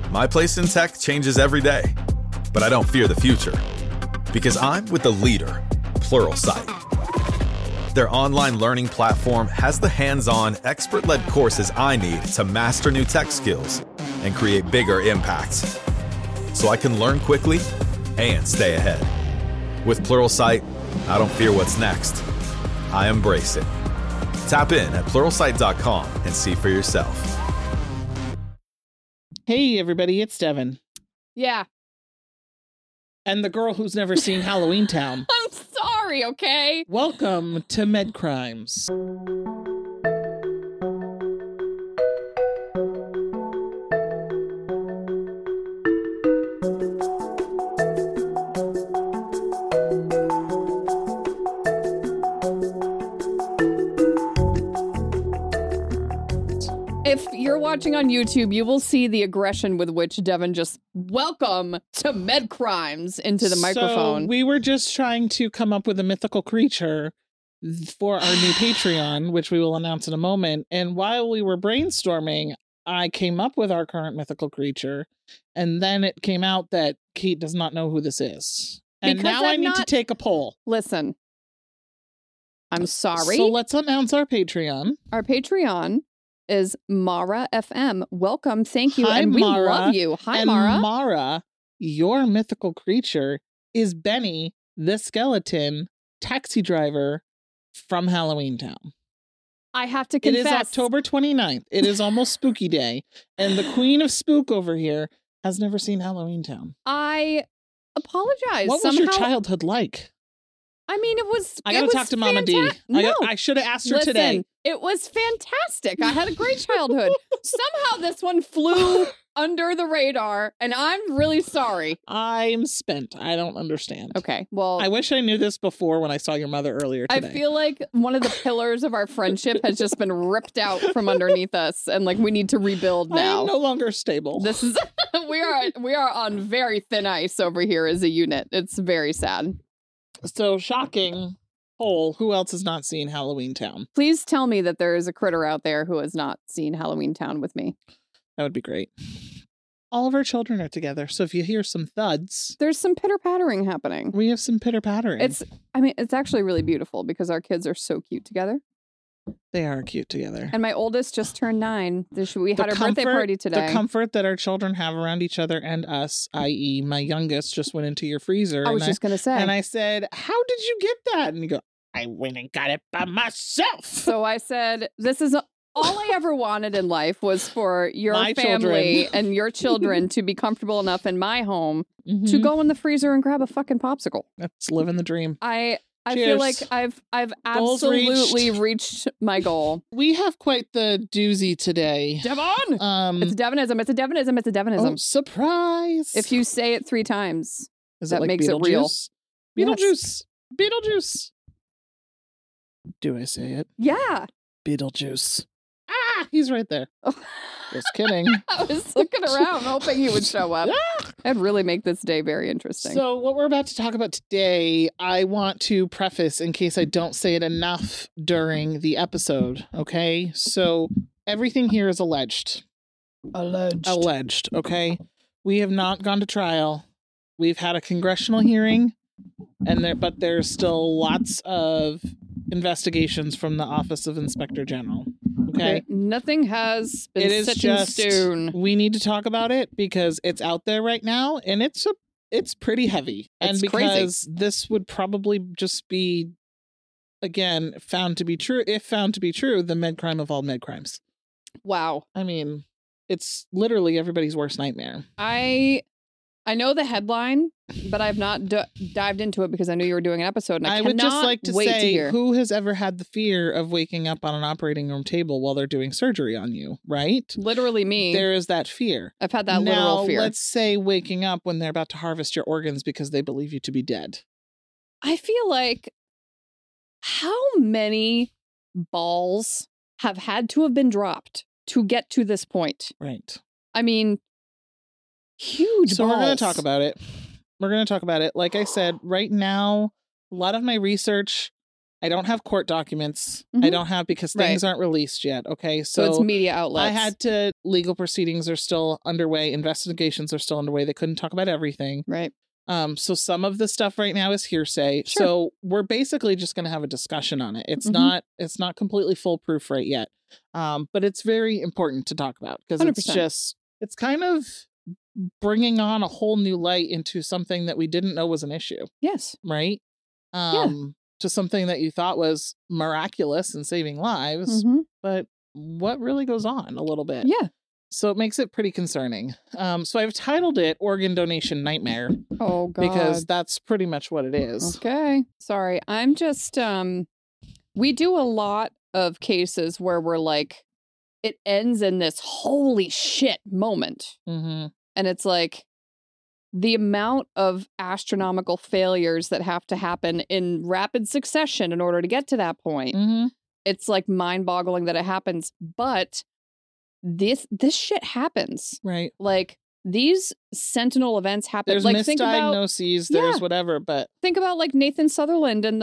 My place in tech changes every day, but I don't fear the future because I'm with the leader, Pluralsight. Their online learning platform has the hands-on, expert-led courses I need to master new tech skills and create bigger impacts, so I can learn quickly and stay ahead. With Pluralsight, I don't fear what's next. I embrace it. Tap in at Pluralsight.com and see for yourself. Hey, everybody, it's Devin. Yeah. And the girl who's never seen Halloween Town. I'm sorry, okay? Welcome to Med Crimes. If you're watching on YouTube, you will see the aggression with which Devin just welcome to Med Crimes into the microphone. So we were just trying to come up with a mythical creature for our new Patreon, which we will announce in a moment. And while we were brainstorming, I came up with our current mythical creature. And then it came out that Kate does not know who this is. And Because now I I'm need to not- take a poll. Listen, I'm sorry. So let's announce our Patreon. Our Patreon is Mara FM. Welcome, thank you, Hi, and we Mara. love you. Hi, And Mara. Mara, your mythical creature is Benny, the skeleton taxi driver from Halloween Town. I have to It confess. is October 29th. It is almost spooky day. And the queen of spook over here has never seen Halloween Town. I apologize. What was your childhood like? I mean, it was. I gotta talk to Mama D. No. I should have asked her Listen, today. it was fantastic. I had a great childhood. Somehow this one flew under the radar, and I'm really sorry. I'm spent. I don't understand. Okay, well, I wish I knew this before when I saw your mother earlier today. I feel like one of the pillars of our friendship has just been ripped out from underneath us, and like we need to rebuild I now. am no longer stable. This is we are on very thin ice over here as a unit. It's very sad. So shocking. Poll, who else has not seen Halloween Town? Please tell me that there is a critter out there who has not seen Halloween Town with me. That would be great. All of our children are together, so if you hear some thuds, There's some pitter-pattering happening. we have some pitter-pattering. It's actually really beautiful because our kids are so cute together. They are cute together. And my oldest just turned 9. We The had our birthday comfort- party today. The comfort that our children have around each other and us, i.e. my youngest just went into your freezer. I was just going to say. And I said, how did you get that? And you go, I went and got it by myself. So I said, this is all I ever wanted in life was for your My family children. and your children to be comfortable enough in my home to Mhm. go in the freezer and grab a fucking popsicle. That's living the dream. I feel like Cheers. I've Goals absolutely reached my goal. We have quite the doozy today. Devon! It's a Devonism. It's a Devonism. It's a Devonism. Oh, surprise. If you say it 3 times, Is that it like makes it real. Beetlejuice? Beetlejuice. Beetlejuice. Do I say it? yeah. Beetlejuice. Ah, he's right there. Oh. Just kidding. I was looking around hoping he would show up. That'd really make this day very interesting. So what we're about to talk about today, I want to preface in case I don't say it enough during the episode, okay? So everything here is alleged. Alleged, okay? We have not gone to trial. We've had a congressional hearing, but there's still lots of investigations from the Office of Inspector General. Okay. Nothing has been It is set just in stone. we need to talk about it because it's out there right now and it's pretty heavy. And It's because crazy. this would probably just be again found to be true, if found to be true, the med crime of all med crimes. Wow. I mean, it's literally everybody's worst nightmare. I know the headline, but I've not dived into it because I knew you were doing an episode. And I would just cannot like to wait say, to hear. who has ever had the fear of waking up on an operating room table while they're doing surgery on you, right? Literally me. There is that fear. I've had that now, literal fear. let's say waking up when they're about to harvest your organs because they believe you to be dead. I feel like how many balls have had to have been dropped to get to this point? Right. I mean, huge So balls. we're going to talk about it. We're going to talk about it. Like I said, right now, a lot of my research I don't have court documents. I Mhm. don't have, because things aren't released yet. Okay. So it's media outlets. legal proceedings are still underway. Investigations are still underway. They couldn't talk about everything. Right. So some of the stuff right now is hearsay. Sure. So we're basically just going to have a discussion on it. It's Mhm. not completely foolproof right yet. But it's very important to talk about, because 100%. it's kind of bringing on a whole new light into something that we didn't know was an issue, Yes. right? To something that you thought was miraculous and saving lives, Mhm. but what really goes on a little bit. Yeah. So it makes it pretty concerning. So I've titled it Organ Donation Nightmare, Oh, God. because that's pretty much what it is. Okay. Sorry. I'm just, we do a lot of cases where we're like, it ends in this holy shit moment. Mm-hmm. And it's like the amount of astronomical failures that have to happen in rapid succession in order to get to that point. Mm-hmm. It's like mind-boggling that it happens. But this shit happens. Right. Like these sentinel events happen. There's like misdiagnoses, there's whatever, but think about like Nathan Sutherland and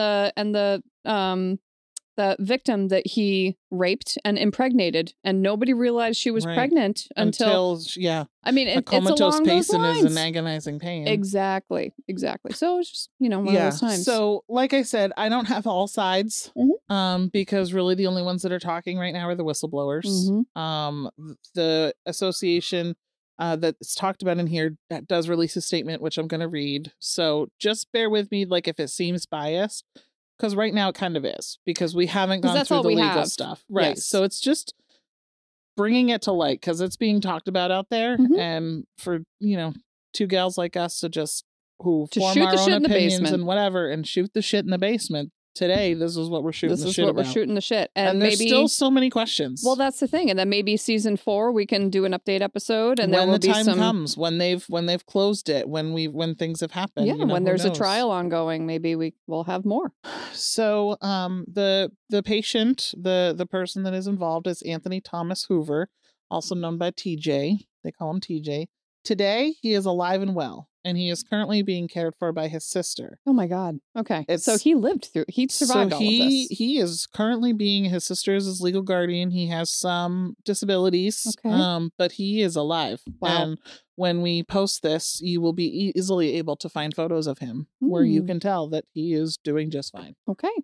the victim that he raped and impregnated, and nobody realized she was Right. pregnant until I mean, a it's comatose along those patient is lines. an agonizing pain. Exactly. So it's just one of those times. So like I said, I don't have all sides, Mhm. because really the only ones that are talking right now are the whistleblowers. Mhm. The association that's talked about in here that does release a statement, which I'm going to read. So just bear with me, like if it seems biased, because right now it kind of is, because we haven't 'Cause gone that's through all the we legal have. stuff. Right. Yes. So it's just bringing it to light, because it's being talked about out there. Mhm. And for, two gals like us to just form shoot our the own shit in the opinions basement. and whatever, and shoot the shit in the basement. Today, this is what we're shooting This the is shit what about. we're shooting the shit. And there's maybe still so many questions. Well, that's the thing. And then maybe season 4 we can do an update episode, and when there will the be time some comes, when they've closed it, when things have happened. Yeah, when who there's a knows? trial ongoing, maybe we'll have more. So the patient, the person that is involved is Anthony Thomas Hoover, also known by TJ. They call him TJ. Today, he is alive and well, and he is currently being cared for by his sister. Oh my God. Okay. So It's- he survived all of this. He is currently being, his sister is his legal guardian. He has some disabilities, Okay. but he is alive. Wow. And when we post this, you will be easily able to find photos of him where you can tell that he is doing just fine. Okay.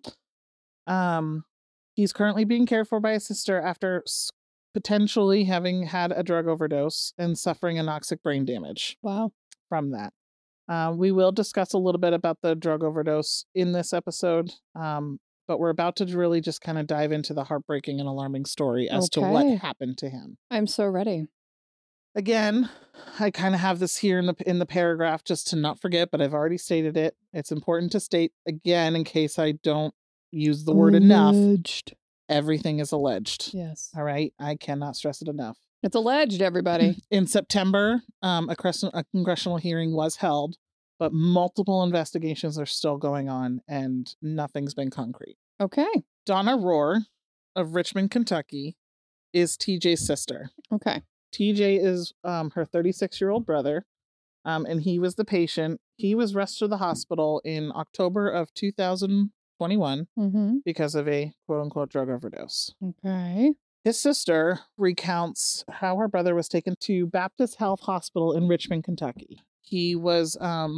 He's currently being cared for by his sister after potentially having had a drug overdose and suffering anoxic brain damage Wow. from that. We will discuss a little bit about the drug overdose in this episode, but we're about to really just kind of dive into the heartbreaking and alarming story as to what Okay. happened to him. I'm so ready. Again, I kind of have this here in the paragraph just to not forget, but I've already stated it. It's important to state again in case I don't use the word enough. Alleged. Everything is alleged. Yes. All right. I cannot stress it enough. It's alleged, everybody. In September, a congressional hearing was held, but multiple investigations are still going on and nothing's been concrete. Okay. Donna Rohr of Richmond, Kentucky is TJ's sister. Okay. TJ is her 36-year-old brother, and he was the patient. He was rushed to the hospital in October of 2021 Mm-hmm. because of a quote-unquote drug overdose. Okay. His sister recounts how her brother was taken to Baptist Health Hospital in Richmond, Kentucky. He was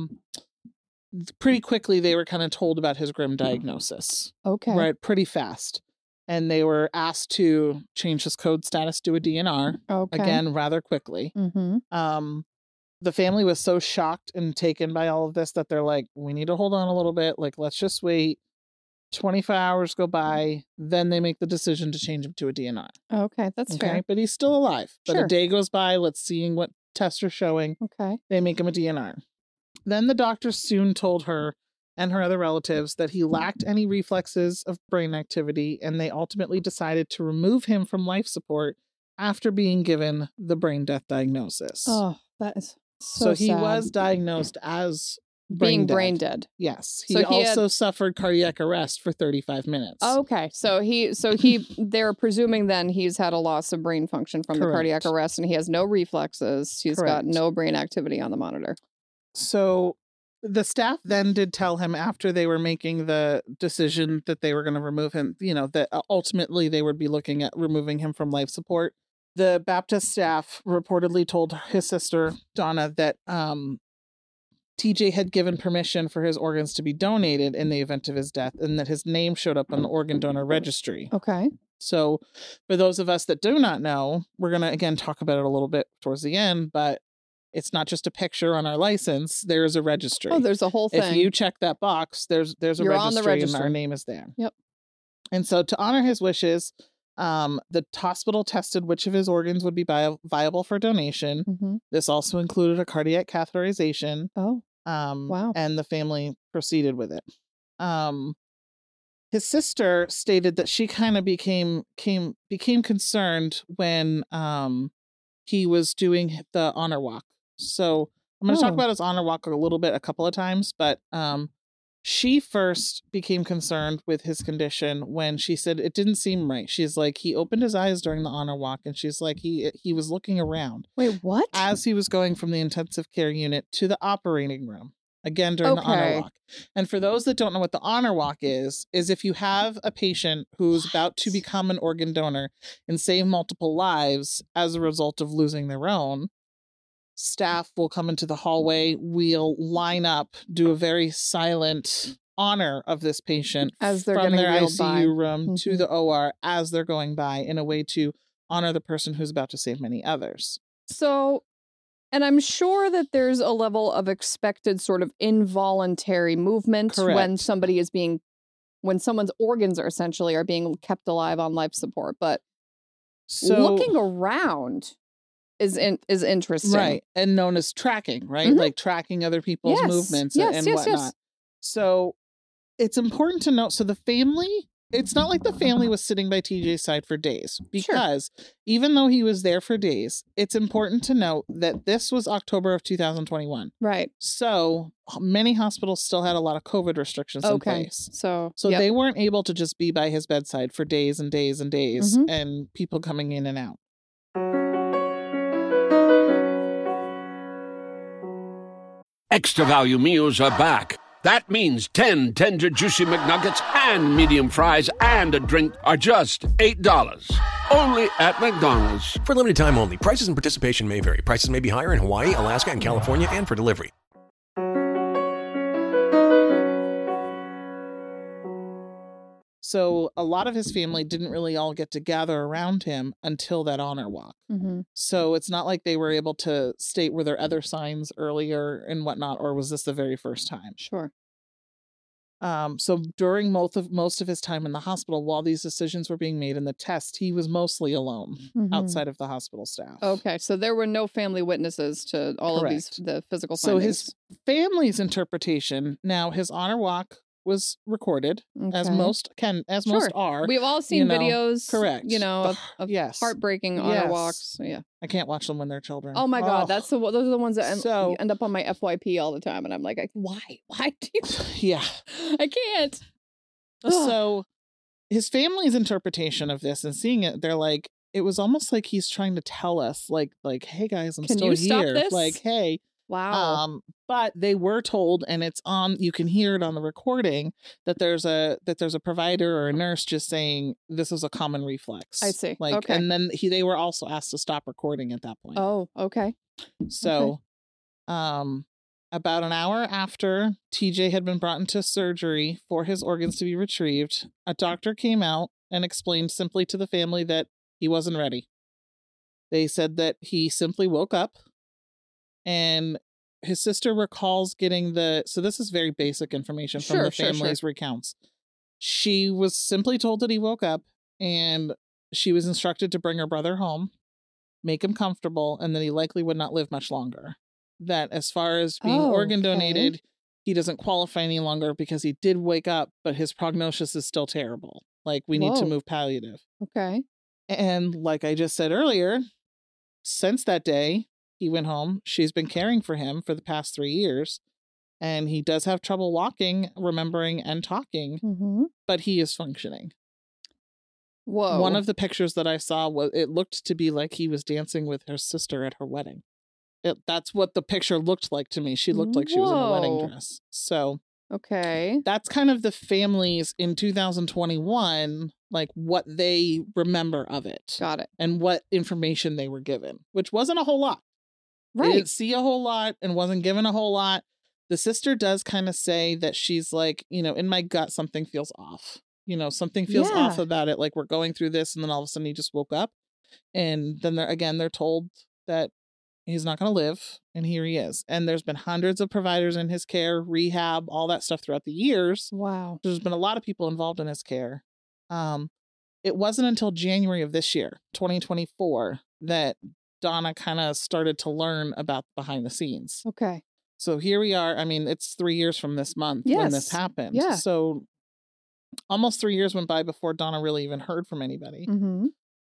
pretty quickly they were kind of told about his grim diagnosis. Okay. Right, pretty fast. And they were asked to change his code status to a DNR Okay. again rather quickly. Mm-hmm. The family was so shocked and taken by all of this that they're like, we need to hold on a little bit. Like, let's just wait. 24 hours go by. Then they make the decision to change him to a DNR. Okay. That's Okay. fair. But he's still alive. But Sure. a day goes by. Let's see what tests are showing. Okay. They make him a DNR. Then the doctors soon told her and her other relatives that he lacked any reflexes of brain activity, and they ultimately decided to remove him from life support after being given the brain death diagnosis. Oh, that is so he sad. was diagnosed as being brain dead. dead. Yes. So He he also suffered cardiac arrest for 35 minutes. Okay. So they're presuming then he's had a loss of brain function from the cardiac arrest, and he has no reflexes. He's got Correct. no brain activity on the monitor. So The staff then did tell him after they were making the decision that they were going to remove him, that ultimately they would be looking at removing him from life support. The Baptist staff reportedly told his sister, Donna, that TJ had given permission for his organs to be donated in the event of his death and that his name showed up on the organ donor registry. Okay. So for those of us that do not know, we're going to, again, talk about it a little bit towards the end, but it's not just a picture on our license. There's a registry. Oh, there's a whole thing. If you check that box, there's a You're registry, on the registry and our name is there. Yep. And so to honor his wishes, the hospital tested which of his organs would be viable for donation. Mm-hmm. This also included a cardiac catheterization. Oh, wow. And the family proceeded with it. His sister stated that she kind of became concerned when he was doing the honor walk. So I'm going to talk about his honor walk a couple of times, but she first became concerned with his condition when she said it didn't seem right. She's like, he opened his eyes during the honor walk, and she's like, he was looking around. Wait, what? As he was going from the intensive care unit to the operating room. Again, during the honor walk. And for those that don't know what the honor walk is if you have a patient who's about to become an organ donor and save multiple lives as a result of losing their own, staff will come into the hallway. We'll line up, do a very silent honor of this patient as they're from their ICU by. room to the OR as they're going by, in a way to honor the person who's about to save many others. So, and I'm sure that there's a level of expected sort of involuntary movement when somebody is when someone's organs are essentially being kept alive on life support. But looking around is interesting. Right. And known as tracking, right? Mm-hmm. Like tracking other people's movements and whatnot. Yes. So it's important to note. So the family, it's not like the family was sitting by TJ's side for days, because even though he was there for days, it's important to note that this was October of 2021. Right. So many hospitals still had a lot of COVID restrictions in place. So they weren't able to just be by his bedside for days and days and days, and people coming in and out. Extra value meals are back. That means 10 tender, juicy McNuggets and medium fries and a drink are just $8. Only at McDonald's. For limited time only. Prices and participation may vary. Prices may be higher in Hawaii, Alaska, and California, and for delivery. So a lot of his family didn't really all get to gather around him until that honor walk. Mm-hmm. So it's not like they were able to state, were there other signs earlier and whatnot, or was this the very first time? Sure. So during most of his time in the hospital, while these decisions were being made in the test, he was mostly alone outside of the hospital staff. Okay, so there were no family witnesses to all of the physical findings. So his family's interpretation, now his honor walk was recorded, as most are. We've all seen videos, of heartbreaking honor walks. So, I can't watch them when they're children. Oh my God, those are the ones that end up on my FYP all the time, and I'm like, why do you? Yeah, I can't. So his family's interpretation of this and seeing it, they're like, it was almost like he's trying to tell us, like, hey guys, I'm still here. Stop this? Like, hey. Wow. But they were told, and it's on, you can hear it on the recording, that there's a provider or a nurse just saying this is a common reflex. I see. Like, okay. And then they were also asked to stop recording at that point. Oh, okay. So, about an hour after TJ had been brought into surgery for his organs to be retrieved, a doctor came out and explained simply to the family that he wasn't ready. They said that he simply woke up. And his sister recalls getting so this is very basic information from the family's recounts. She was simply told that he woke up, and she was instructed to bring her brother home, make him comfortable, and that he likely would not live much longer. That as far as being organ donated, he doesn't qualify any longer because he did wake up, but his prognosis is still terrible. Like, we need to move palliative. Okay. And like I just said earlier, since that day, he went home. She's been caring for him for the past 3 years, and he does have trouble walking, remembering, and talking, but he is functioning. Whoa. One of the pictures that I saw, it looked to be like he was dancing with her sister at her wedding. That's what the picture looked like to me. She looked like she was in a wedding Whoa. dress. So Okay. that's kind of the families in 2021, like what they remember of it Got it. and what information they were given, which wasn't a whole lot. They Right. didn't see a whole lot and wasn't given a whole lot. The sister does kind of say that she's like, in my gut, something feels off. Something feels off Yeah. about it. Like we're going through this, and then all of a sudden he just woke up. And then they're told that he's not going to live. And here he is. And there's been hundreds of providers in his care, rehab, all that stuff throughout the years. Wow. There's been a lot of people involved in his care. It wasn't until January of this year, 2024, that Donna kind of started to learn about behind the scenes. Okay. So here we are. I mean, it's 3 years from this month when this Yes. happened. Yeah. So almost 3 years went by before Donna really even heard from anybody. Mm-hmm.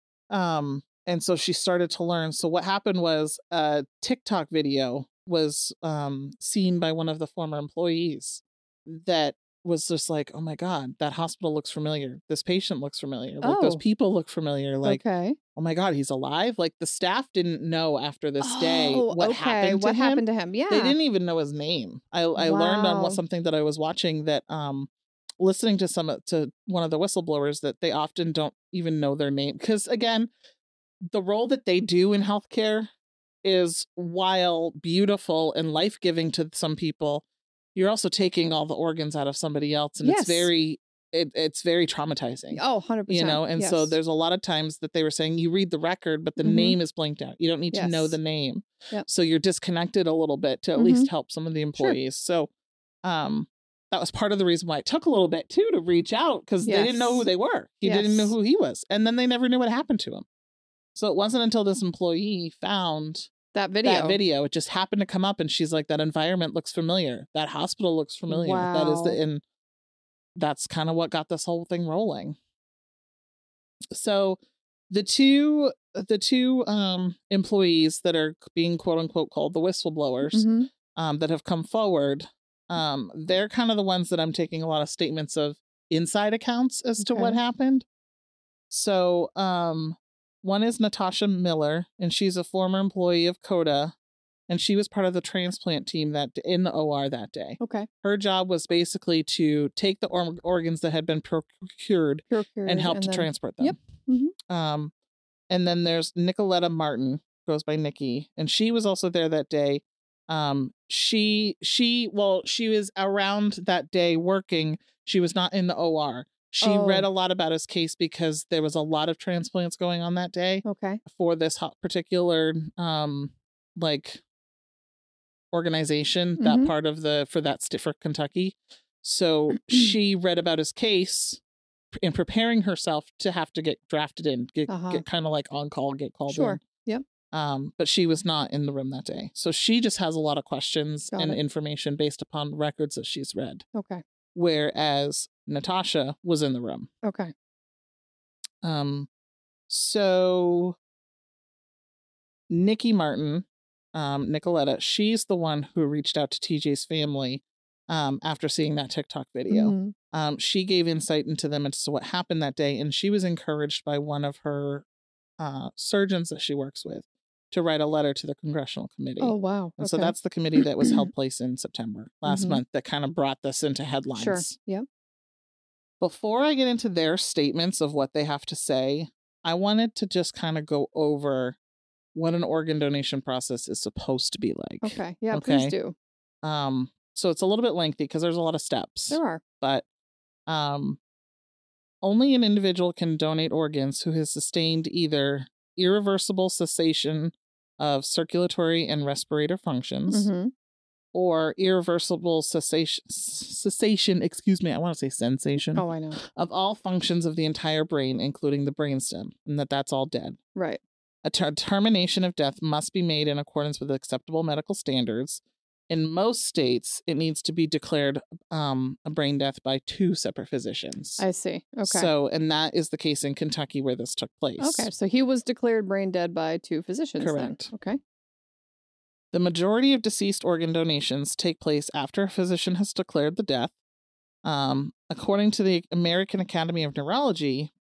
And so she started to learn. So what happened was a TikTok video was seen by one of the former employees that was just like, oh my God, that hospital looks familiar. This patient looks familiar. Like those Oh. people look familiar. Like, Okay. oh my God, he's alive. Like the staff didn't know after this day what okay. happened to What him. happened to him? Yeah. They didn't even know his name. I learned on Wow. something that I was watching that listening to one of the whistleblowers that they often don't even know their name. Because again, the role that they do in healthcare is, while beautiful and life-giving to some people, you're also taking all the organs out of somebody else. And Yes. it's very traumatizing. Oh, 100%. And so Yes. there's a lot of times that they were saying you read the record, but the Mhm. name is blanked out. You don't need to know Yes. the name. Yep. So you're disconnected a little bit to at Mhm. least help some of the employees. So that was part of the reason why it took a little bit too to reach out, because they didn't know who Yes. they were. He didn't know Yes. who he was. And then they never knew what happened to him. So it wasn't until this employee found that video. it just happened to come up, and she's like, that environment looks familiar. That hospital looks familiar. That is Wow. and that's kind of what got this whole thing rolling. So the two employees that are being quote unquote called the whistleblowers, Mhm. that have come forward, they're kind of the ones that I'm taking a lot of statements of inside accounts as to what Okay. happened. So one is Natasha Miller, and she's a former employee of CODA, and she was part of the transplant team in the OR that day. Okay. Her job was basically to take the organs that had been procured Procured and help to then- transport them. Yep. Mhm. And then there's Nicoletta Martin, goes by Nikki, and she was also there that day. She was around that day working. She was not in the OR. She read a lot about his case because there was a lot of transplants going on that day Okay. for this particular organization, that Mhm. part of for Kentucky. So she read about his case in preparing herself to have to get drafted in, get kind of like on call, get called Sure. in. Yep. But she was not in the room that day. So she just has a lot of questions Got and it. information based upon records that she's read. Okay. Whereas Natasha was in the room. Okay. So Nikki Martin, Nicoletta, she's the one who reached out to TJ's family after seeing that TikTok video. Mhm. She gave insight into them as to what happened that day, and she was encouraged by one of her surgeons that she works with to write a letter to the congressional committee. Oh, wow. And so Okay. that's the committee that was held place in September last Mhm. month that kind of brought this into headlines. Sure. Yep. Before I get into their statements of what they have to say, I wanted to just kind of go over what an organ donation process is supposed to be like. Okay. Yeah, Okay. please do. So it's a little bit lengthy because there's a lot of steps. There are. But only an individual can donate organs who has sustained either irreversible cessation of circulatory and respiratory functions, Mhm. or irreversible cessation, excuse me, I want to say sensation, Oh, I know. of all functions of the entire brain, including the brainstem, and that's all dead. Right. A termination of death must be made in accordance with acceptable medical standards. In most states, it needs to be declared a brain death by 2 separate physicians. I see. Okay. So, and that is the case in Kentucky where this took place. Okay. So he was declared brain dead by 2 physicians. Correct. Then. Okay. The majority of deceased organ donations take place after a physician has declared the death. According to the American Academy of Neurology,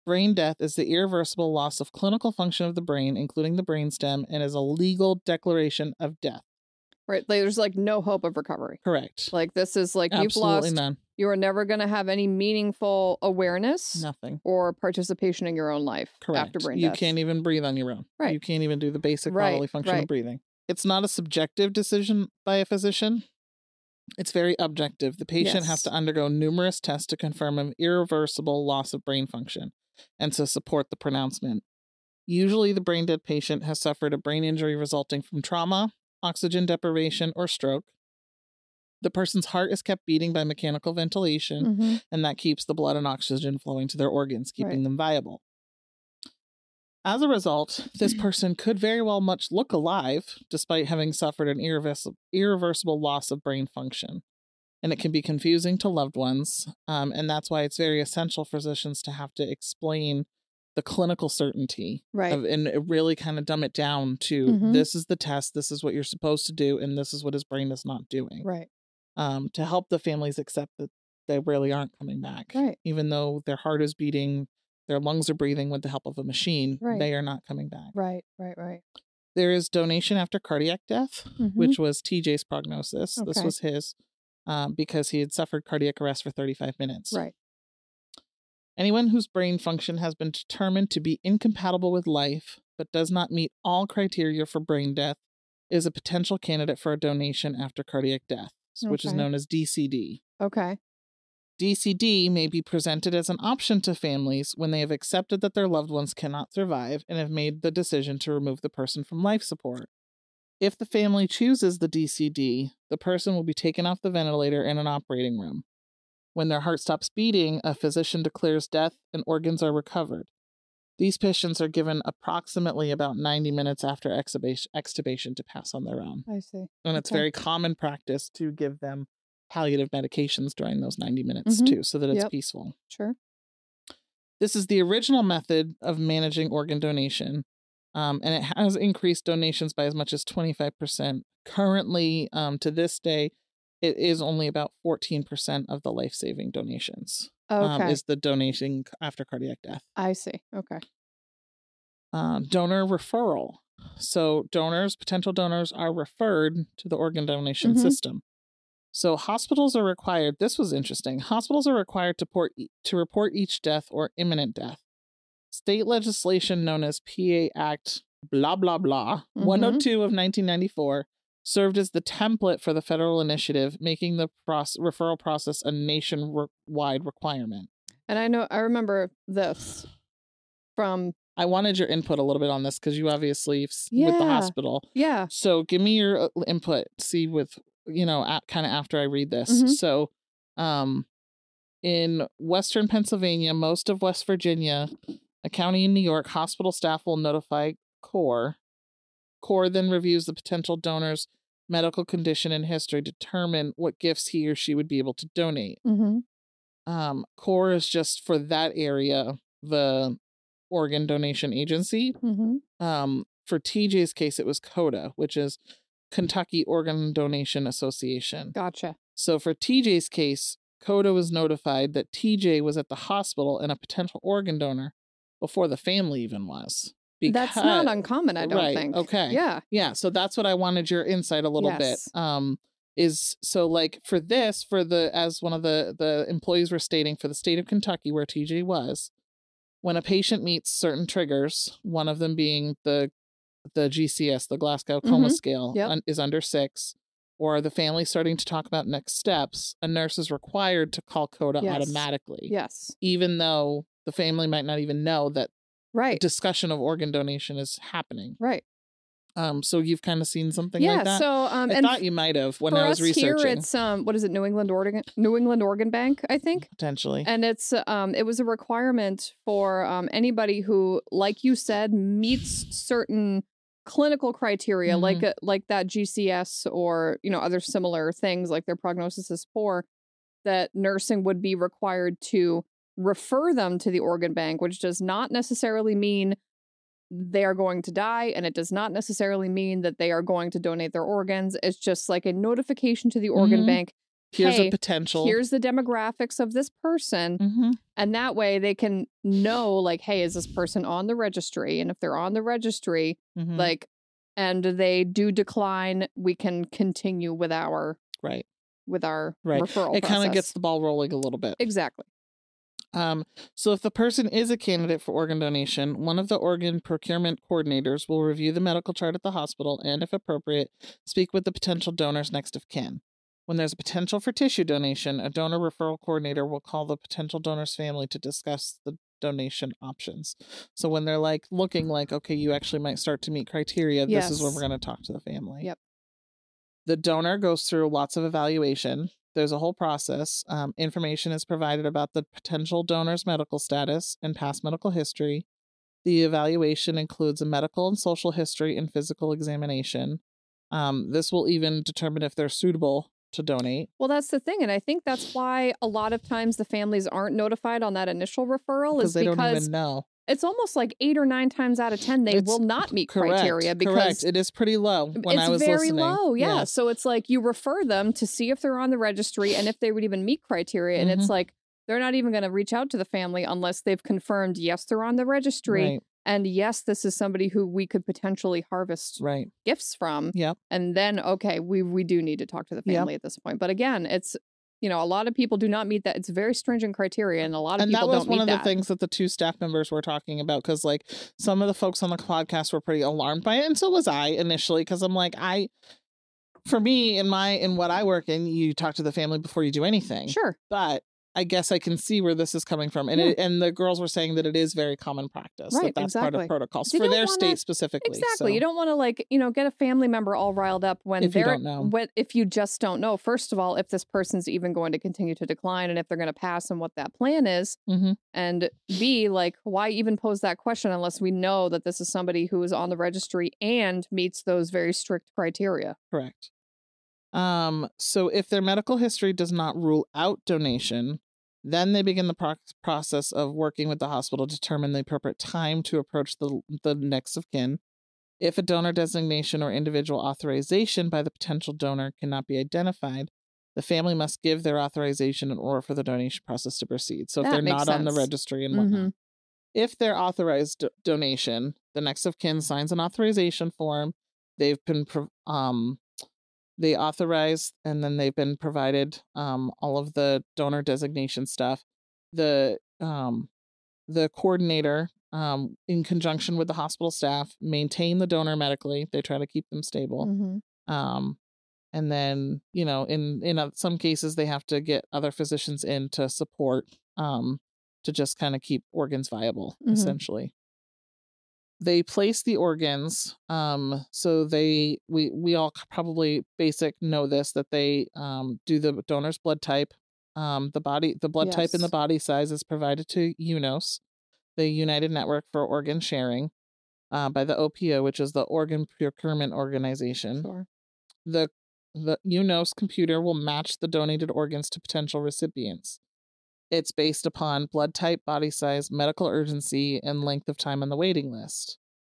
Brain death is the irreversible loss of clinical function of the brain, including the brainstem, and is a legal declaration of death. Right. Like, there's like no hope of recovery. Correct. Like this is like Absolutely you've lost. None. You are never going to have any meaningful awareness. Nothing. Or participation in your own life. Correct. After brain You death. can't even breathe on your own. Right. You can't even do the basic bodily function of breathing. It's not a subjective decision by a physician. It's very objective. The patient has to undergo numerous tests to confirm an irreversible loss of brain function and to support the pronouncement. Usually, the brain dead patient has suffered a brain injury resulting from trauma, oxygen deprivation, or stroke. The person's heart is kept beating by mechanical ventilation, and that keeps the blood and oxygen flowing to their organs, keeping them viable. As a result, this person could very well much look alive, despite having suffered an irreversible loss of brain function. And it can be confusing to loved ones, and that's why it's very essential for physicians to have to explain the clinical certainty and really kind of dumb it down to this is the test, this is what you're supposed to do, and this is what his brain is not doing. Right. To help the families accept that they really aren't coming back. Right. Even though their heart is beating, their lungs are breathing with the help of a machine, they are not coming back. Right. There is donation after cardiac death, which was TJ's prognosis. Okay. This was his because he had suffered cardiac arrest for 35 minutes. Right. Anyone whose brain function has been determined to be incompatible with life but does not meet all criteria for brain death is a potential candidate for a donation after cardiac death, which is known as DCD. Okay. DCD may be presented as an option to families when they have accepted that their loved ones cannot survive and have made the decision to remove the person from life support. If the family chooses the DCD, the person will be taken off the ventilator in an operating room. When their heart stops beating, a physician declares death and organs are recovered. These patients are given approximately about 90 minutes after extubation to pass on their own. I see. And it's very common practice to give them palliative medications during those 90 minutes too, so that it's peaceful. Sure. This is the original method of managing organ donation, and it has increased donations by as much as 25%. Currently, to this day, it is only about 14% of the life-saving donations. Is the donation after cardiac death. I see. Okay. Donor referral. So potential donors are referred to the organ donation system. So hospitals are required, this was interesting, hospitals are required to report each death or imminent death. State legislation known as PA Act blah, blah, blah, 102 of 1994, served as the template for the federal initiative, making the referral process a nationwide requirement. And I remember this from... I wanted your input a little bit on this because you obviously, with the hospital. Yeah. So give me your input, see with, kind of after I read this. So in Western Pennsylvania, most of West Virginia, a county in New York, hospital staff will notify CORE. CORE then reviews the potential donor's medical condition and history to determine what gifts he or she would be able to donate. CORE is just for that area, the organ donation agency. For TJ's case, it was CODA, which is Kentucky Organ Donation Association. Gotcha. So for TJ's case, CODA was notified that TJ was at the hospital and a potential organ donor before the family even was. That's not uncommon, I don't think. Okay. Yeah. Yeah. So that's what I wanted your insight a little bit. Is so like for this, as one of the employees were stating, for the state of Kentucky where TJ was, when a patient meets certain triggers, one of them being the GCS, the Glasgow Coma Scale, is under 6, or the family starting to talk about next steps, a nurse is required to call CODA automatically. Yes. Even though the family might not even know that discussion of organ donation is happening. Right. So you've kind of seen something like that? So I thought you might have when I was researching. Here it's what is it, New England Organ Bank, I think? Potentially. And it's it was a requirement for anybody who, like you said, meets certain clinical criteria, like that GCS or other similar things, like their prognosis is poor, that nursing would be required to refer them to the organ bank, which does not necessarily mean they are going to die, and it does not necessarily mean that they are going to donate their organs. It's just like a notification to the organ bank Here's a potential. Here's the demographics of this person. And that way they can know, like, hey, is this person on the registry? And if they're on the registry, like, and they do decline, we can continue with our referral It kind of gets the ball rolling a little bit. Exactly. So if the person is a candidate for organ donation, one of the organ procurement coordinators will review the medical chart at the hospital and, if appropriate, speak with the potential donor's next of kin. When there's a potential for tissue donation, a donor referral coordinator will call the potential donor's family to discuss the donation options. So when they're like looking like, okay, you actually might start to meet criteria, this is when we're going to talk to the family. Yep. The donor goes through lots of evaluation. There's a whole process. Information is provided about the potential donor's medical status and past medical history. The evaluation includes a medical and social history and physical examination. This will even determine if they're suitable to donate. Well, that's the thing. And I think that's why a lot of times the families aren't notified on that initial referral is they because don't even know. It's almost like 8 or 9 times out of 10, they will not meet criteria because it is pretty low when I was very listening. low. Yeah. Yes. So it's like you refer them to see if they're on the registry and if they would even meet criteria. And it's like, they're not even going to reach out to the family unless they've confirmed, yes, they're on the registry. Right. And yes, this is somebody who we could potentially harvest gifts from. Yep. And then, okay, we do need to talk to the family at this point. But again, it's, you know, a lot of people do not meet that. It's very stringent criteria, and a lot of people don't meet that. And that was one of the things that the 2 staff members were talking about, because like some of the folks on the podcast were pretty alarmed by it, and so was I initially, because I'm like, for me, in what I work in, you talk to the family before you do anything. Sure. But I guess I can see where this is coming from. And and the girls were saying that it is very common practice. Right, that's part of protocols for their state specifically. Exactly. So. You don't want to, like, you know, get a family member all riled up when if you don't know. If you just don't know, first of all, if this person's even going to continue to decline and if they're going to pass and what that plan is. And B, like, why even pose that question unless we know that this is somebody who is on the registry and meets those very strict criteria. Correct. So if their medical history does not rule out donation, then they begin the process of working with the hospital to determine the appropriate time to approach the next of kin. If a donor designation or individual authorization by the potential donor cannot be identified, the family must give their authorization in order for the donation process to proceed. So if they're not on the registry and whatnot. If they're authorized donation, the next of kin signs an authorization form. They've been they authorize, and then they've been provided all of the donor designation stuff. The coordinator, in conjunction with the hospital staff, maintain the donor medically. They try to keep them stable. And then, you know, in some cases, they have to get other physicians in to support, to just kind of keep organs viable, essentially. They place the organs. So we all probably know this, that they do the donor's blood type. The blood type and the body size is provided to UNOS, the United Network for Organ Sharing, by the OPO, which is the Organ Procurement Organization. Sure. The UNOS computer will match the donated organs to potential recipients. It's based upon blood type, body size, medical urgency, and length of time on the waiting list.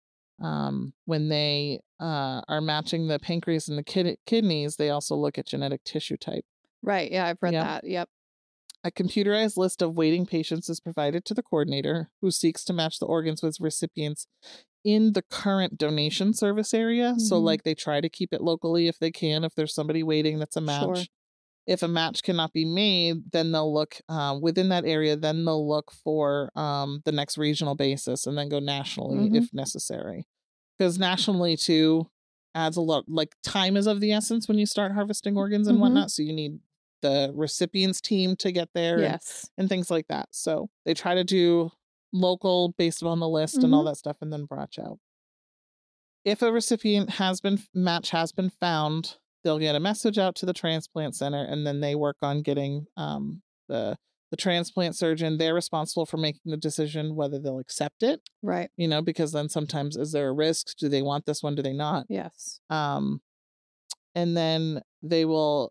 When they are matching the pancreas and the kidneys, they also look at genetic tissue type. Right. Yeah, I've read that. Yep. A computerized list of waiting patients is provided to the coordinator, who seeks to match the organs with recipients in the current donation service area. So, like, they try to keep it locally if they can. If there's somebody waiting that's a match. Sure. If a match cannot be made, then they'll look within that area. Then they'll look for the next regional basis and then go nationally if necessary. Because nationally, too, adds a lot. Like, time is of the essence when you start harvesting organs and whatnot. So you need the recipients team to get there and things like that. So they try to do local based on the list and all that stuff, and then branch out. If a recipient match has been found, they'll get a message out to the transplant center, and then they work on getting the transplant surgeon. They're responsible for making the decision whether they'll accept it. Right. You know, because then sometimes, is there a risk? Do they want this one? Do they not? Yes. And then they will,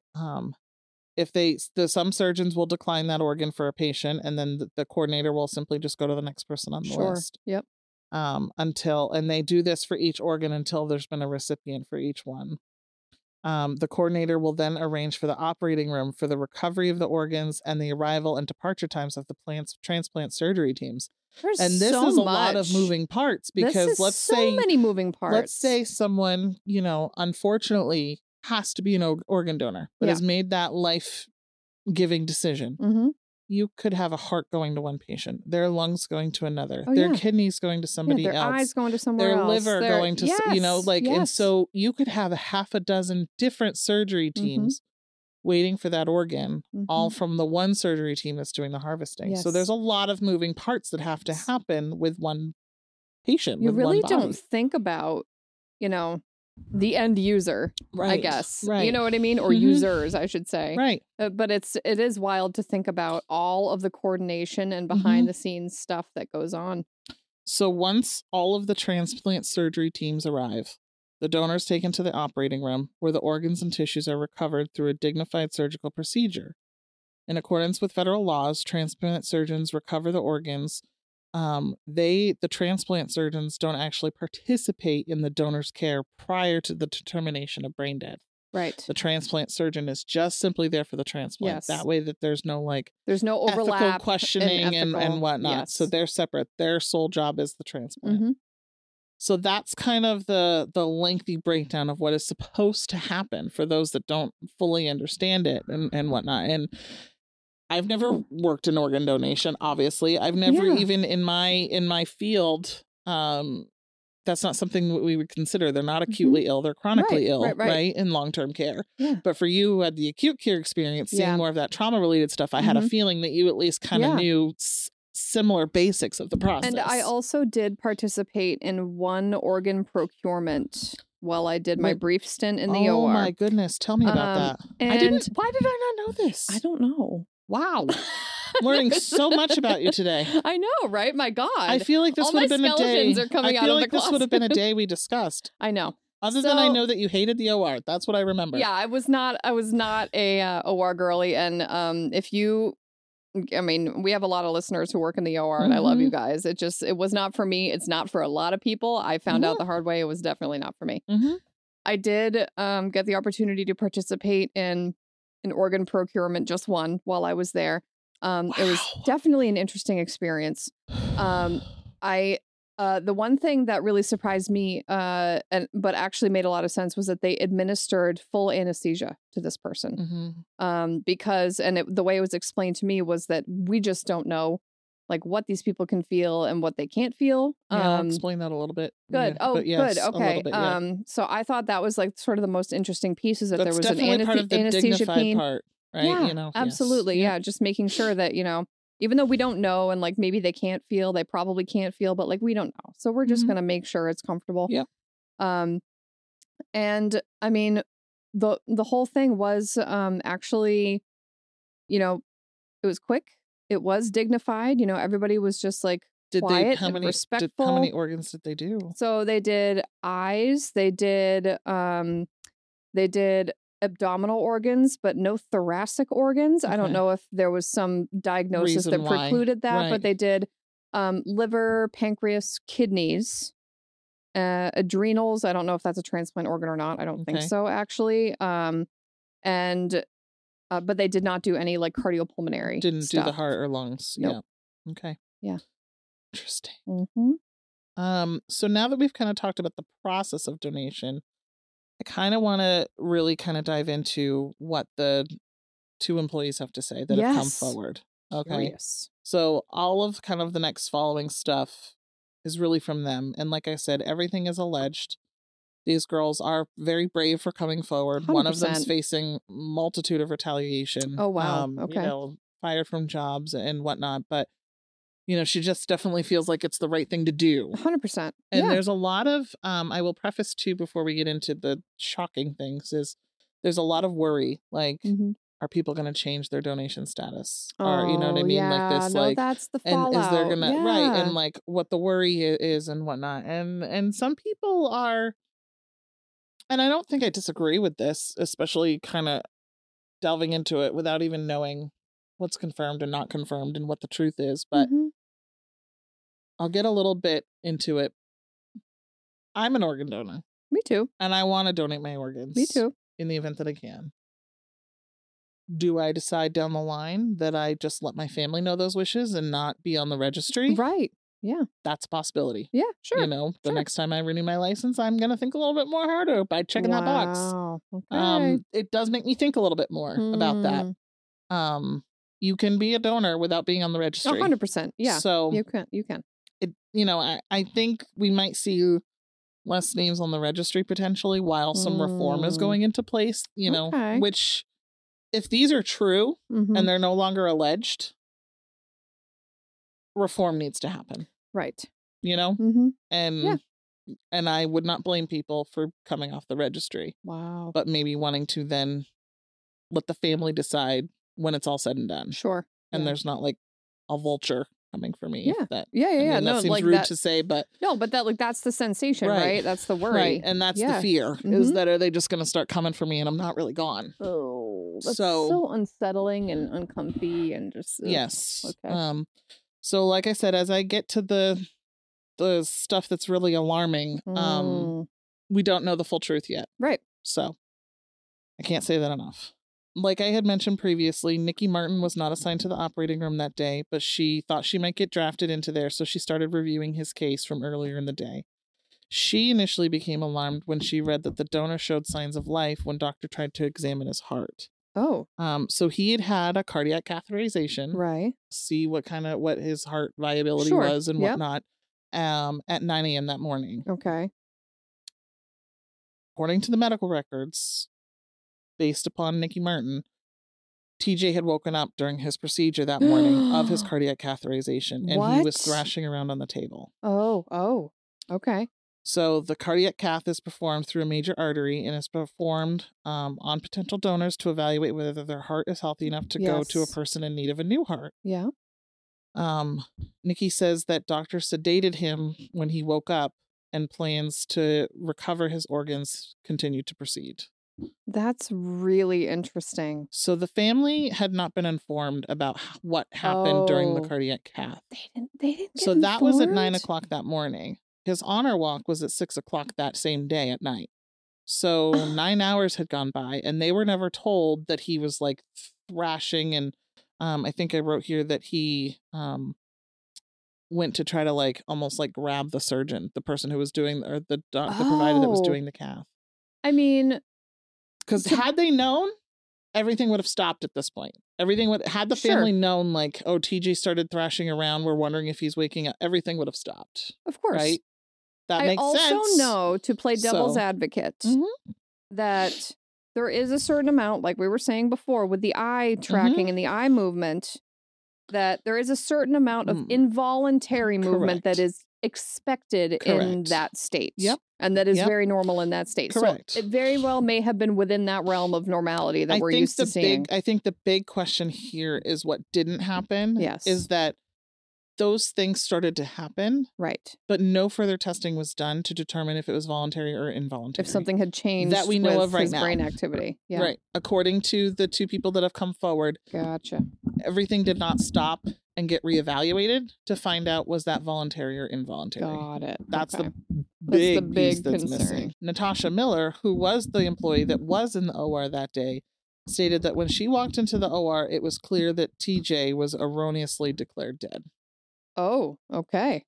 some surgeons will decline that organ for a patient, and then the coordinator will simply just go to the next person on the list. Yep. And they do this for each organ until there's been a recipient for each one. The coordinator will then arrange for the operating room for the recovery of the organs and the arrival and departure times of the transplant surgery teams. There's And this so is a much. lot of moving parts because let's say many moving parts. Let's say someone, unfortunately has to be an organ donor, but has made that life-giving decision. Mm-hmm. You could have a heart going to one patient, their lungs going to another, their kidneys going to somebody else, their eyes going to somewhere their else, liver going to, and so you could have a half a dozen different surgery teams waiting for that organ, all from the one surgery team that's doing the harvesting. Yes. So there's a lot of moving parts that have to happen with one patient. You with really one body. don't think about, the end user, right, I guess. Right. You know what I mean? Or users, I should say. Right. But it is wild to think about all of the coordination and behind the scenes stuff that goes on. So once all of the transplant surgery teams arrive, the donor is taken to the operating room where the organs and tissues are recovered through a dignified surgical procedure. In accordance with federal laws, transplant surgeons recover the organs. The transplant surgeons don't actually participate in the donor's care prior to the determination of brain death. Right. The transplant surgeon is just simply there for the transplant. Yes. That way that there's no there's no overlap, ethical questioning and whatnot. Yes. So they're separate. Their sole job is the transplant. So that's kind of the lengthy breakdown of what is supposed to happen for those that don't fully understand it and whatnot. And I've never worked in organ donation, obviously. I've never even in my field, that's not something that we would consider. They're not acutely ill, they're chronically ill, right? In long-term care. Yeah. But for you who had the acute care experience, seeing more of that trauma-related stuff, I had a feeling that you at least kind of knew similar basics of the process. And I also did participate in one organ procurement while I did my brief stint in the OR. Oh my goodness, tell me about that. Why did I not know this? I don't know. Wow. Learning so much about you today. I know, right? My God. I feel like this would have been a day. Are coming out of the this would have been a day we discussed. I know. Other than I know that you hated the OR. That's what I remember. Yeah, I was not a OR girly. And we have a lot of listeners who work in the OR and I love you guys. It was not for me. It's not for a lot of people. I found out the hard way. It was definitely not for me. I did get the opportunity to participate in an organ procurement, just one, while I was there. It was definitely an interesting experience. The one thing that really surprised me, but actually made a lot of sense, was that they administered full anesthesia to this person. Because the way it was explained to me was that we just don't know what these people can feel and what they can't feel. I'll explain that a little bit. Good. Yeah. Good. Okay. Bit, so I thought that was sort of the most interesting piece, is that there was an part of the anesthesia part, right? Yeah, absolutely. Yes. Yeah. Just making sure that, even though we don't know and maybe they can't feel, they probably can't feel, but we don't know. So we're just going to make sure it's comfortable. Yeah. And I mean, the whole thing was actually, it was quick. It was dignified. Everybody was just quiet and respectful. How many organs did they do? So they did eyes. They did abdominal organs, but no thoracic organs. Okay. I don't know if there was some diagnosis that precluded that, but they did liver, pancreas, kidneys, adrenals. I don't know if that's a transplant organ or not. I don't think so, actually. But they did not do any cardiopulmonary Didn't stuff. do the heart or lungs. Nope. Yeah. Okay. Yeah. Interesting. Mm-hmm. So now that we've kind of talked about the process of donation, I kind of want to really kind of dive into what the two employees have to say that have come forward. Okay. Yes. So all of kind of the next following stuff is really from them. And like I said, everything is alleged. These girls are very brave for coming forward. 100%. One of them's facing multitude of retaliation. Oh, wow. Okay. Fired from jobs and whatnot. But, she just definitely feels like it's the right thing to do. 100%. And there's a lot of, I will preface too, before we get into the shocking things, is there's a lot of worry. Are people going to change their donation status? Or, you know what I mean? Yeah, that's the fallout. And is there going to, right. And what the worry is and whatnot. And some people are, and I don't think I disagree with this, especially kind of delving into it without even knowing what's confirmed and not confirmed and what the truth is. But I'll get a little bit into it. I'm an organ donor. Me too. And I want to donate my organs. Me too. in the event that I can. Do I decide down the line that I just let my family know those wishes and not be on the registry? Right. Yeah. That's a possibility. Yeah, sure. You know, the next time I renew my license, I'm going to think a little bit more harder by checking that box. Okay. It does make me think a little bit more about that. You can be a donor without being on the registry. 100%. Yeah. So you can. I think we might see less names on the registry potentially while some reform is going into place, which if these are true and they're no longer alleged, reform needs to happen. Right. And I would not blame people for coming off the registry. Wow. But maybe wanting to then let the family decide when it's all said and done. Sure. And there's not like a vulture coming for me. Yeah. That No, seems like rude that, to say, but no, but that's the sensation, right? That's the worry. Right. And that's the fear is that are they just going to start coming for me and I'm not really gone. Oh, that's so unsettling and uncomfy and just yes. Okay. So like I said, as I get to the stuff that's really alarming, we don't know the full truth yet. Right. So I can't say that enough. Like I had mentioned previously, Nikki Martin was not assigned to the operating room that day, but she thought she might get drafted into there, so she started reviewing his case from earlier in the day. She initially became alarmed when she read that the donor showed signs of life when doctor tried to examine his heart. Oh. So he had a cardiac catheterization. Right. See what his heart viability was and whatnot at 9 a.m. that morning. Okay. According to the medical records, based upon Nikki Martin, TJ had woken up during his procedure that morning of his cardiac catheterization, and he was thrashing around on the table. Oh, okay. So the cardiac cath is performed through a major artery and is performed on potential donors to evaluate whether their heart is healthy enough to go to a person in need of a new heart. Yeah. Nikki says that doctor sedated him when he woke up and plans to recover his organs continue to proceed. That's really interesting. So the family had not been informed about what happened during the cardiac cath. They didn't get so that informed? was at 9 o'clock that morning. His honor walk was at 6 o'clock that same day at night. So 9 hours had gone by and they were never told that he was like thrashing. And I think I wrote here that he went to try to like almost like grab the surgeon, the person who was doing, or the provider that was doing the cath. I mean, because had they known, everything would have stopped at this point. Had the family known, like, oh, TJ started thrashing around, we're wondering if he's waking up, everything would have stopped. Of course. Right? That makes sense. I also know, to play devil's advocate, that there is a certain amount, like we were saying before, with the eye tracking and the eye movement, that there is a certain amount of involuntary movement that is expected in that state. Yep. And that is very normal in that state. Correct. So it very well may have been within that realm of normality that we're used to seeing. I think the big question here is what didn't happen. Yes. Is that those things started to happen. Right. But no further testing was done to determine if it was voluntary or involuntary. If something had changed that we know of right his now. brain activity. Yeah. Right. According to the two people that have come forward. Gotcha. Everything did not stop and get reevaluated to find out was that voluntary or involuntary. Got it. That's okay. the big piece that's concern. missing. Natasha Miller, who was the employee that was in the OR that day, stated that when she walked into the OR, it was clear that TJ was erroneously declared dead. Oh, okay.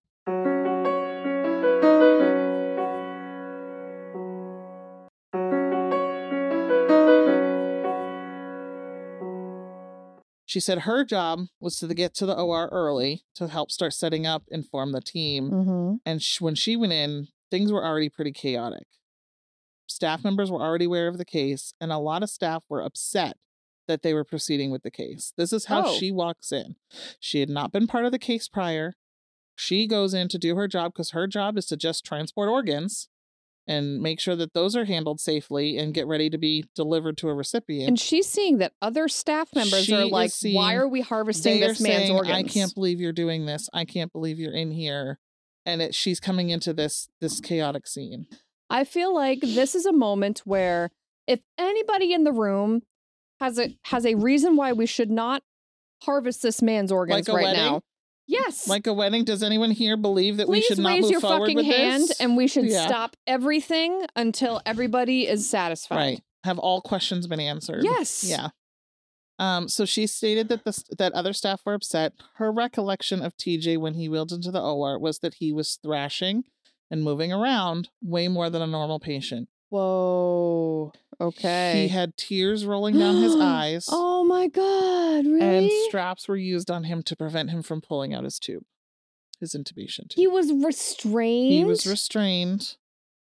She said her job was to get to the OR early to help start setting up and form the team. And when she went in, things were already pretty chaotic. Staff members were already aware of the case, and a lot of staff were upset that they were proceeding with the case. This is how she walks in. She had not been part of the case prior. She goes in to do her job because her job is to just transport organs and make sure that those are handled safely and get ready to be delivered to a recipient. And she's seeing that other staff members are like, why are we harvesting this man's organs? I can't believe you're doing this. I can't believe you're in here. And she's coming into this chaotic scene. I feel like this is a moment where if anybody in the room has a reason why we should not harvest this man's organs right now. Yes. Like a wedding. Does anyone here believe that we should not move forward with this? Please raise your fucking hand and we should stop everything until everybody is satisfied. Right. Have all questions been answered? Yes. Yeah. So she stated that that other staff were upset. Her recollection of TJ when he wheeled into the OR was that he was thrashing and moving around way more than a normal patient. Whoa. Okay. He had tears rolling down his eyes. Oh my God. Really? And straps were used on him to prevent him from pulling out his tube. His intubation tube. He was restrained? He was restrained.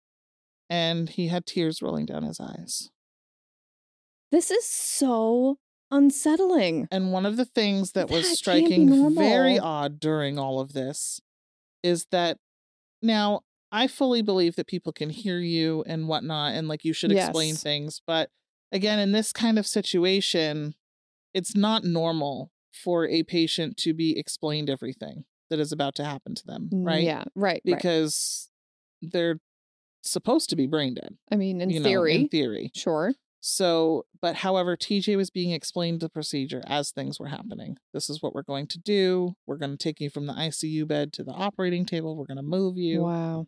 And he had tears rolling down his eyes. This is so unsettling. And one of the things that was striking very odd during all of this is that now I fully believe that people can hear you and whatnot, and like you should explain things. But again, in this kind of situation, it's not normal for a patient to be explained everything that is about to happen to them, right? Yeah, right. Because they're supposed to be brain dead. I mean, in theory. In theory. Sure. So, but however, TJ was being explained the procedure as things were happening. This is what we're going to do. We're going to take you from the ICU bed to the operating table. We're going to move you. Wow.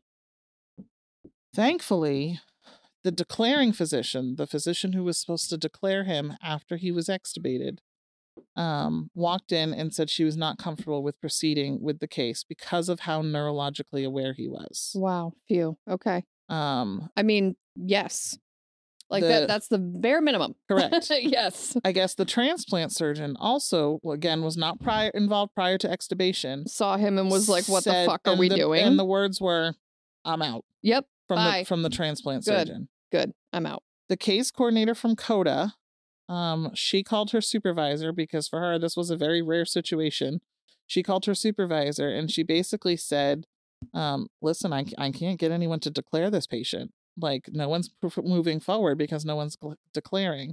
Thankfully, the declaring physician, the physician who was supposed to declare him after he was extubated, walked in and said she was not comfortable with proceeding with the case because of how neurologically aware he was. Wow. Phew. Okay. I mean, yes. Like that's the bare minimum. Correct. Yes. I guess the transplant surgeon also, again, was not involved prior to extubation. Saw him and was like, what the fuck are we doing? And the words were, I'm out. Yep. From the transplant surgeon. Good. I'm out. The case coordinator from CODA, she called her supervisor because for her, this was a very rare situation. She called her supervisor and she basically said, listen, I can't get anyone to declare this patient. Like, no one's moving forward because no one's declaring.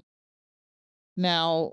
Now,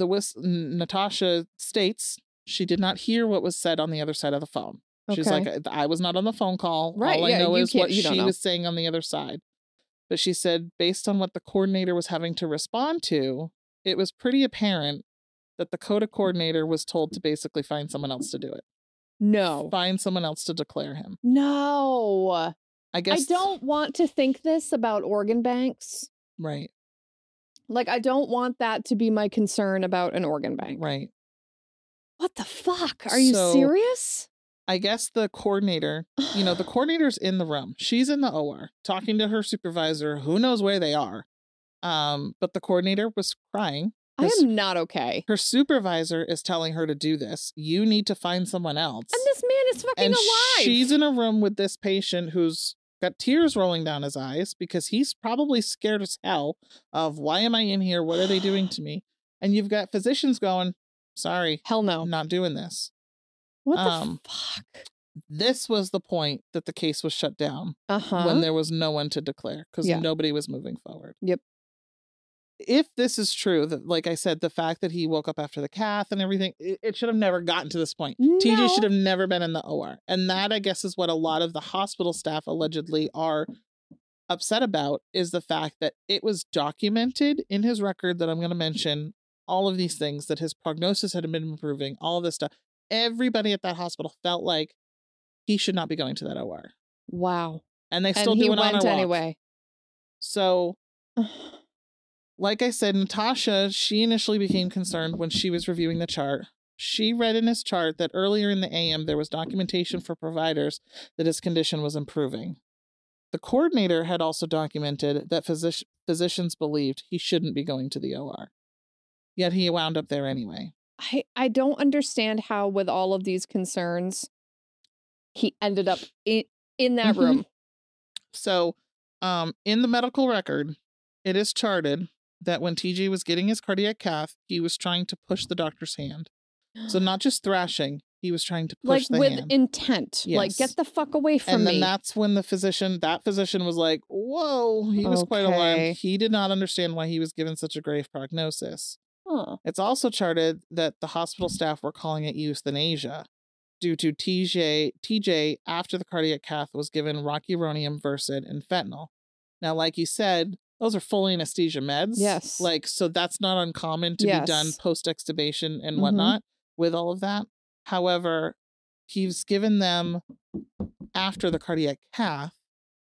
Natasha states she did not hear what was said on the other side of the phone. Okay. She's like, I was not on the phone call. Right, all I know is what she was saying on the other side. But she said, based on what the coordinator was having to respond to, it was pretty apparent that the CODA coordinator was told to basically find someone else to do it. No. Find someone else to declare him. No. I guess. I don't want to think this about organ banks. Right. Like, I don't want that to be my concern about an organ bank. Right. What the fuck? Are you serious? I guess the coordinator, the coordinator's in the room. She's in the OR talking to her supervisor. Who knows where they are? But the coordinator was crying. I am not okay. Her supervisor is telling her to do this. You need to find someone else. And this man is fucking alive. She's in a room with this patient who's got tears rolling down his eyes because he's probably scared as hell of why am I in here? What are they doing to me? And you've got physicians going, sorry. Hell no. I'm not doing this. What the fuck? This was the point that the case was shut down when there was no one to declare because nobody was moving forward. Yep. If this is true, that like I said, the fact that he woke up after the cath and everything, it should have never gotten to this point. No. TJ should have never been in the OR. And that, I guess, is what a lot of the hospital staff allegedly are upset about, is the fact that it was documented in his record that I'm going to mention all of these things, that his prognosis had been improving, all of this stuff. Everybody at that hospital felt like he should not be going to that OR. Wow. And they still do an honor walk. Anyway. So... Like I said, Natasha, she initially became concerned when she was reviewing the chart. She read in his chart that earlier in the AM, there was documentation for providers that his condition was improving. The coordinator had also documented that physicians believed he shouldn't be going to the OR. Yet he wound up there anyway. I don't understand how, with all of these concerns, he ended up in that room. So, in the medical record, it is charted that when TJ was getting his cardiac cath, he was trying to push the doctor's hand. So not just thrashing, he was trying to push the hand. Like with intent. Yes. Like, get the fuck away from me. And then that's when that physician was like, whoa, he was quite alarmed. He did not understand why he was given such a grave prognosis. Huh. It's also charted that the hospital staff were calling it euthanasia due to TJ after the cardiac cath was given rocuronium, Versed, and fentanyl. Now, like you said, those are full anesthesia meds. Yes. Like, so that's not uncommon to be done post-extubation and whatnot with all of that. However, he's given them after the cardiac cath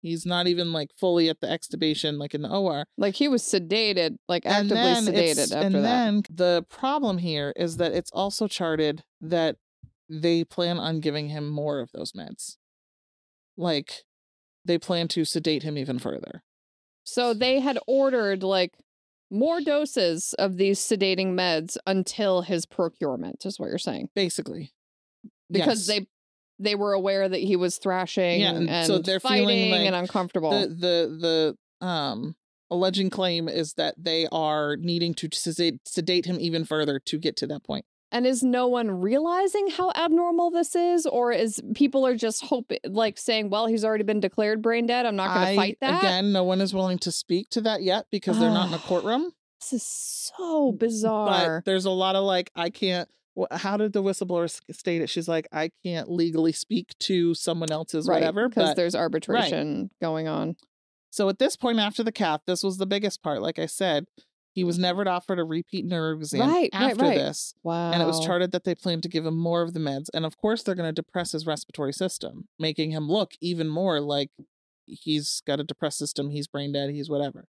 He's not even like fully at the extubation, like in the OR. Like he was sedated, like actively sedated after that. And then the problem here is that it's also charted that they plan on giving him more of those meds. Like they plan to sedate him even further. So they had ordered like more doses of these sedating meds until his procurement, is what you're saying. Basically. Because they were aware that he was thrashing and so they're fighting feeling like and uncomfortable. The alleging claim is that they are needing to sedate him even further to get to that point. And is no one realizing how abnormal this is? Or is people are just hoping, like saying, well, he's already been declared brain dead. I'm not going to fight that. Again, no one is willing to speak to that yet because they're not in a courtroom. This is so bizarre. But there's a lot of like, I can't. How did the whistleblower state it? She's like, I can't legally speak to someone else's whatever. Because there's arbitration going on. So at this point after the cath, this was the biggest part. Like I said, he was never offered a repeat neuro exam after this. Wow. And it was charted that they planned to give him more of the meds. And of course, they're going to depress his respiratory system, making him look even more like he's got a depressed system. He's brain dead. He's whatever.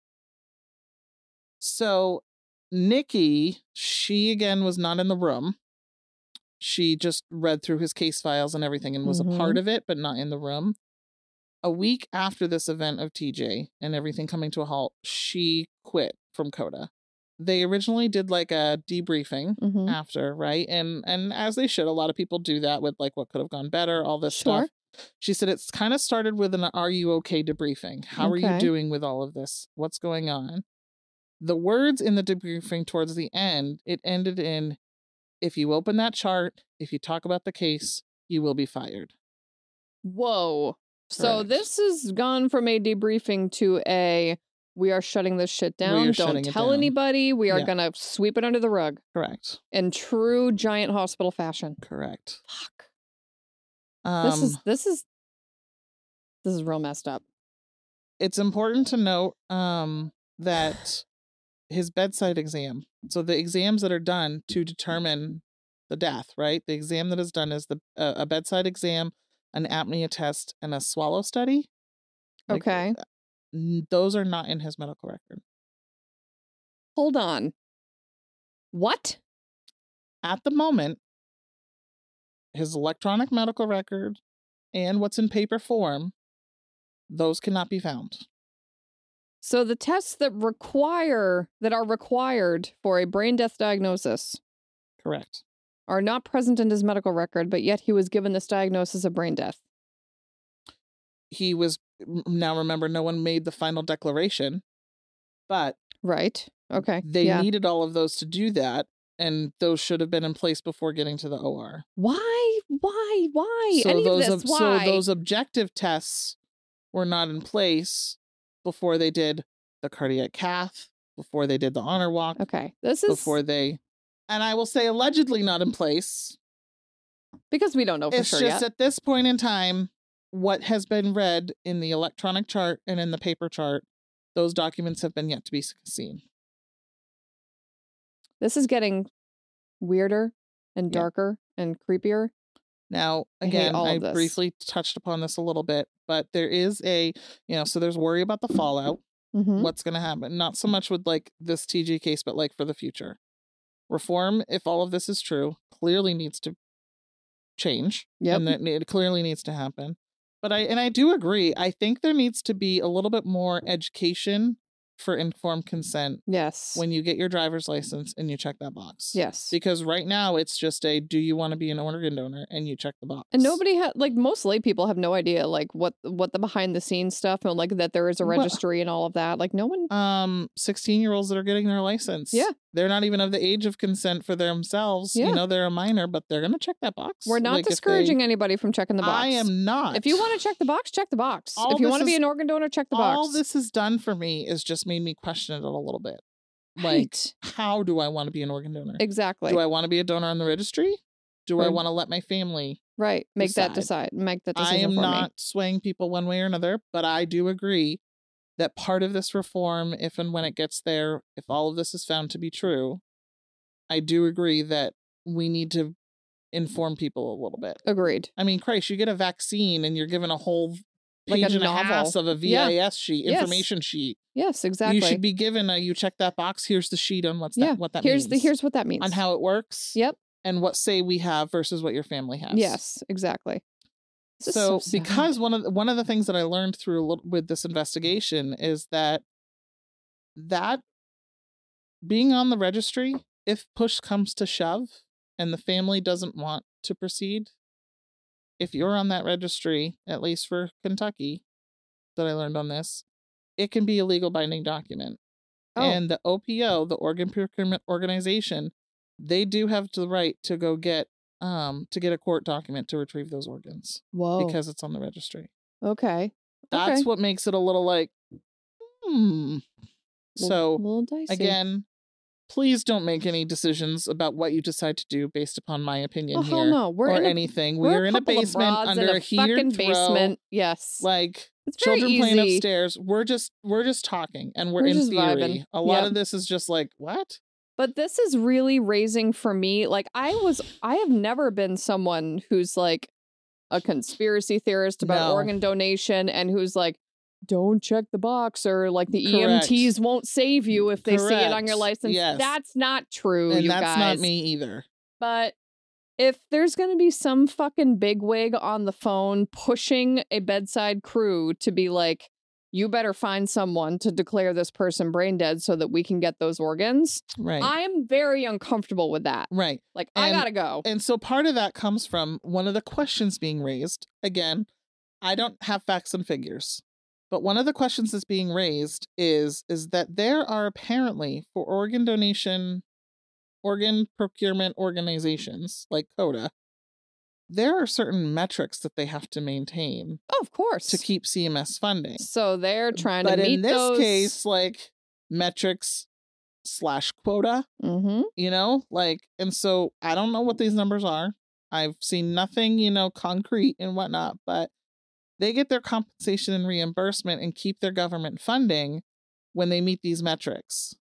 So Nikki, she again was not in the room. She just read through his case files and everything and was a part of it, but not in the room. A week after this event of TJ and everything coming to a halt, she quit from CODA. They originally did like a debriefing after, right? And as they should, a lot of people do that with like what could have gone better, all this stuff. She said it's kind of started with an "Are you okay?" debriefing. How are you doing with all of this? What's going on? The words in the debriefing towards the end, it ended in, if you open that chart, if you talk about the case, you will be fired. Whoa. So this has gone from a debriefing to a, we are shutting this shit down. Don't tell anybody. We are going to sweep it under the rug. Correct. In true giant hospital fashion. Correct. Fuck. This is real messed up. It's important to note that his bedside exam. So the exams that are done to determine the death, right? The exam that is done is a bedside exam, an apnea test, and a swallow study. Okay. Those are not in his medical record. Hold on. What? At the moment, his electronic medical record and what's in paper form, those cannot be found. So the tests that are required for a brain death diagnosis. Correct. Are not present in his medical record, but yet he was given this diagnosis of brain death. He was, now remember, no one made the final declaration, but right. Okay. They needed all of those to do that, and those should have been in place before getting to the OR. Why? So those objective tests were not in place before they did the cardiac cath, before they did the honor walk. Okay. And I will say allegedly not in place. Because we don't know for sure yet. It's just at this point in time, what has been read in the electronic chart and in the paper chart, those documents have been yet to be seen. This is getting weirder and darker and creepier. Now, again, I briefly touched upon this a little bit, but there is so there's worry about the fallout. What's going to happen? Not so much with like this TJ case, but like for the future. Reform, if all of this is true, clearly needs to change. Yep. And it clearly needs to happen. But I do agree. I think there needs to be a little bit more education for informed consent. Yes. When you get your driver's license and you check that box. Yes. Because right now it's just do you want to be an organ donor, and you check the box. And nobody most lay people have no idea like what the behind the scenes stuff and like that there is a registry and all of that. Like no one 16-year-olds that are getting their license. Yeah. They're not even of the age of consent for themselves. Yeah. They're a minor, but they're gonna check that box. We're not discouraging anybody from checking the box. I am not. If you want to check the box, check the box. If you want to be an organ donor, check the box. All this has done for me is just made me question it a little bit. Like, how do I want to be an organ donor? Exactly. Do I want to be a donor on the registry? Do I want to let my family make that decision I am not swaying people one way or another, but I do agree that part of this reform, if and when it gets there, if all of this is found to be true, I do agree that we need to inform people a little bit. Agreed. I mean, Christ, you get a vaccine and you're given a whole page like a and a half novel. of a VIS sheet, information sheet. Yes, exactly. You should be given you check that box. Here's the sheet on what that means. means. Here's what that means. On how it works. Yep. And what say we have versus what your family has. Yes, exactly. So because one of the things that I learned with this investigation is that being on the registry, if push comes to shove and the family doesn't want to proceed, if you're on that registry, at least for Kentucky, that I learned on this, it can be a legal binding document. Oh. And the OPO, the Organ Procurement Organization, they do have the right to go get a court document to retrieve those organs. Whoa. Because it's on the registry. Okay. That's what makes it a little like, So, a little dicey. Again, please don't make any decisions about what you decide to do based upon my opinion here. No. We're anything. We're in a basement under a heated basement. Yes. Like it's children playing upstairs. We're just talking and we're in theory. Vibing. A lot of this is just like, what? But this is really raising for me. Like I have never been someone who's like a conspiracy theorist about organ donation and who's like, don't check the box or like the EMTs won't save you if they see it on your license. Yes. That's not true, and you that's guys. Not me either. But if there's going to be some fucking bigwig on the phone pushing a bedside crew to be like, you better find someone to declare this person brain dead so that we can get those organs. Right. I am very uncomfortable with that. Right. Like, I gotta go. And so part of that comes from one of the questions being raised. Again, I don't have facts and figures, but one of the questions that's being raised is that there are apparently for organ donation, organ procurement organizations like CODA, there are certain metrics that they have to maintain. Oh, of course. To keep CMS funding. So they're trying to meet those. But in this case, like metrics / quota, you know, like, and so I don't know what these numbers are. I've seen nothing, concrete and whatnot, but they get their compensation and reimbursement and keep their government funding when they meet these metrics.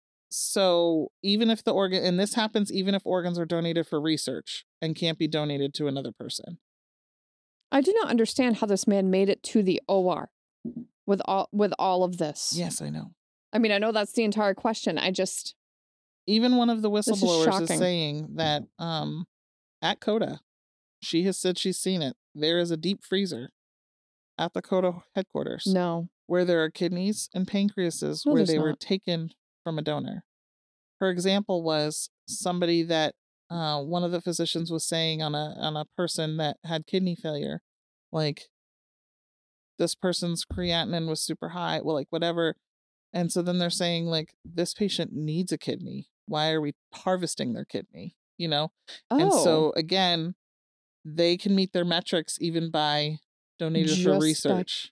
So even if and this happens even if organs are donated for research and can't be donated to another person. I do not understand how this man made it to the OR with all of this. Yes, I know. I mean, I know that's the entire question. Even one of the whistleblowers is saying that at CODA, she has said she's seen it. There is a deep freezer at the CODA headquarters. No. Where there are kidneys and pancreases where they were taken from a donor. Her example was somebody that one of the physicians was saying on a person that had kidney failure, like this person's creatinine was super high, well, like whatever. And so then they're saying like this patient needs a kidney. Why are we harvesting their kidney? Oh. And so again, they can meet their metrics even by donated for research.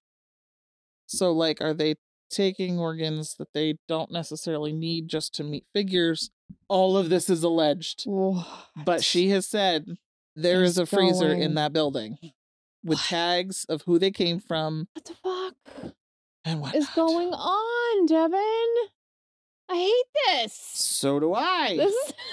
So like, are they taking organs that they don't necessarily need just to meet figures? All of this is alleged. What? But she has said there is a freezer in that building with tags of who they came from. What the fuck? And what is going on, Devin? I hate this. So do I.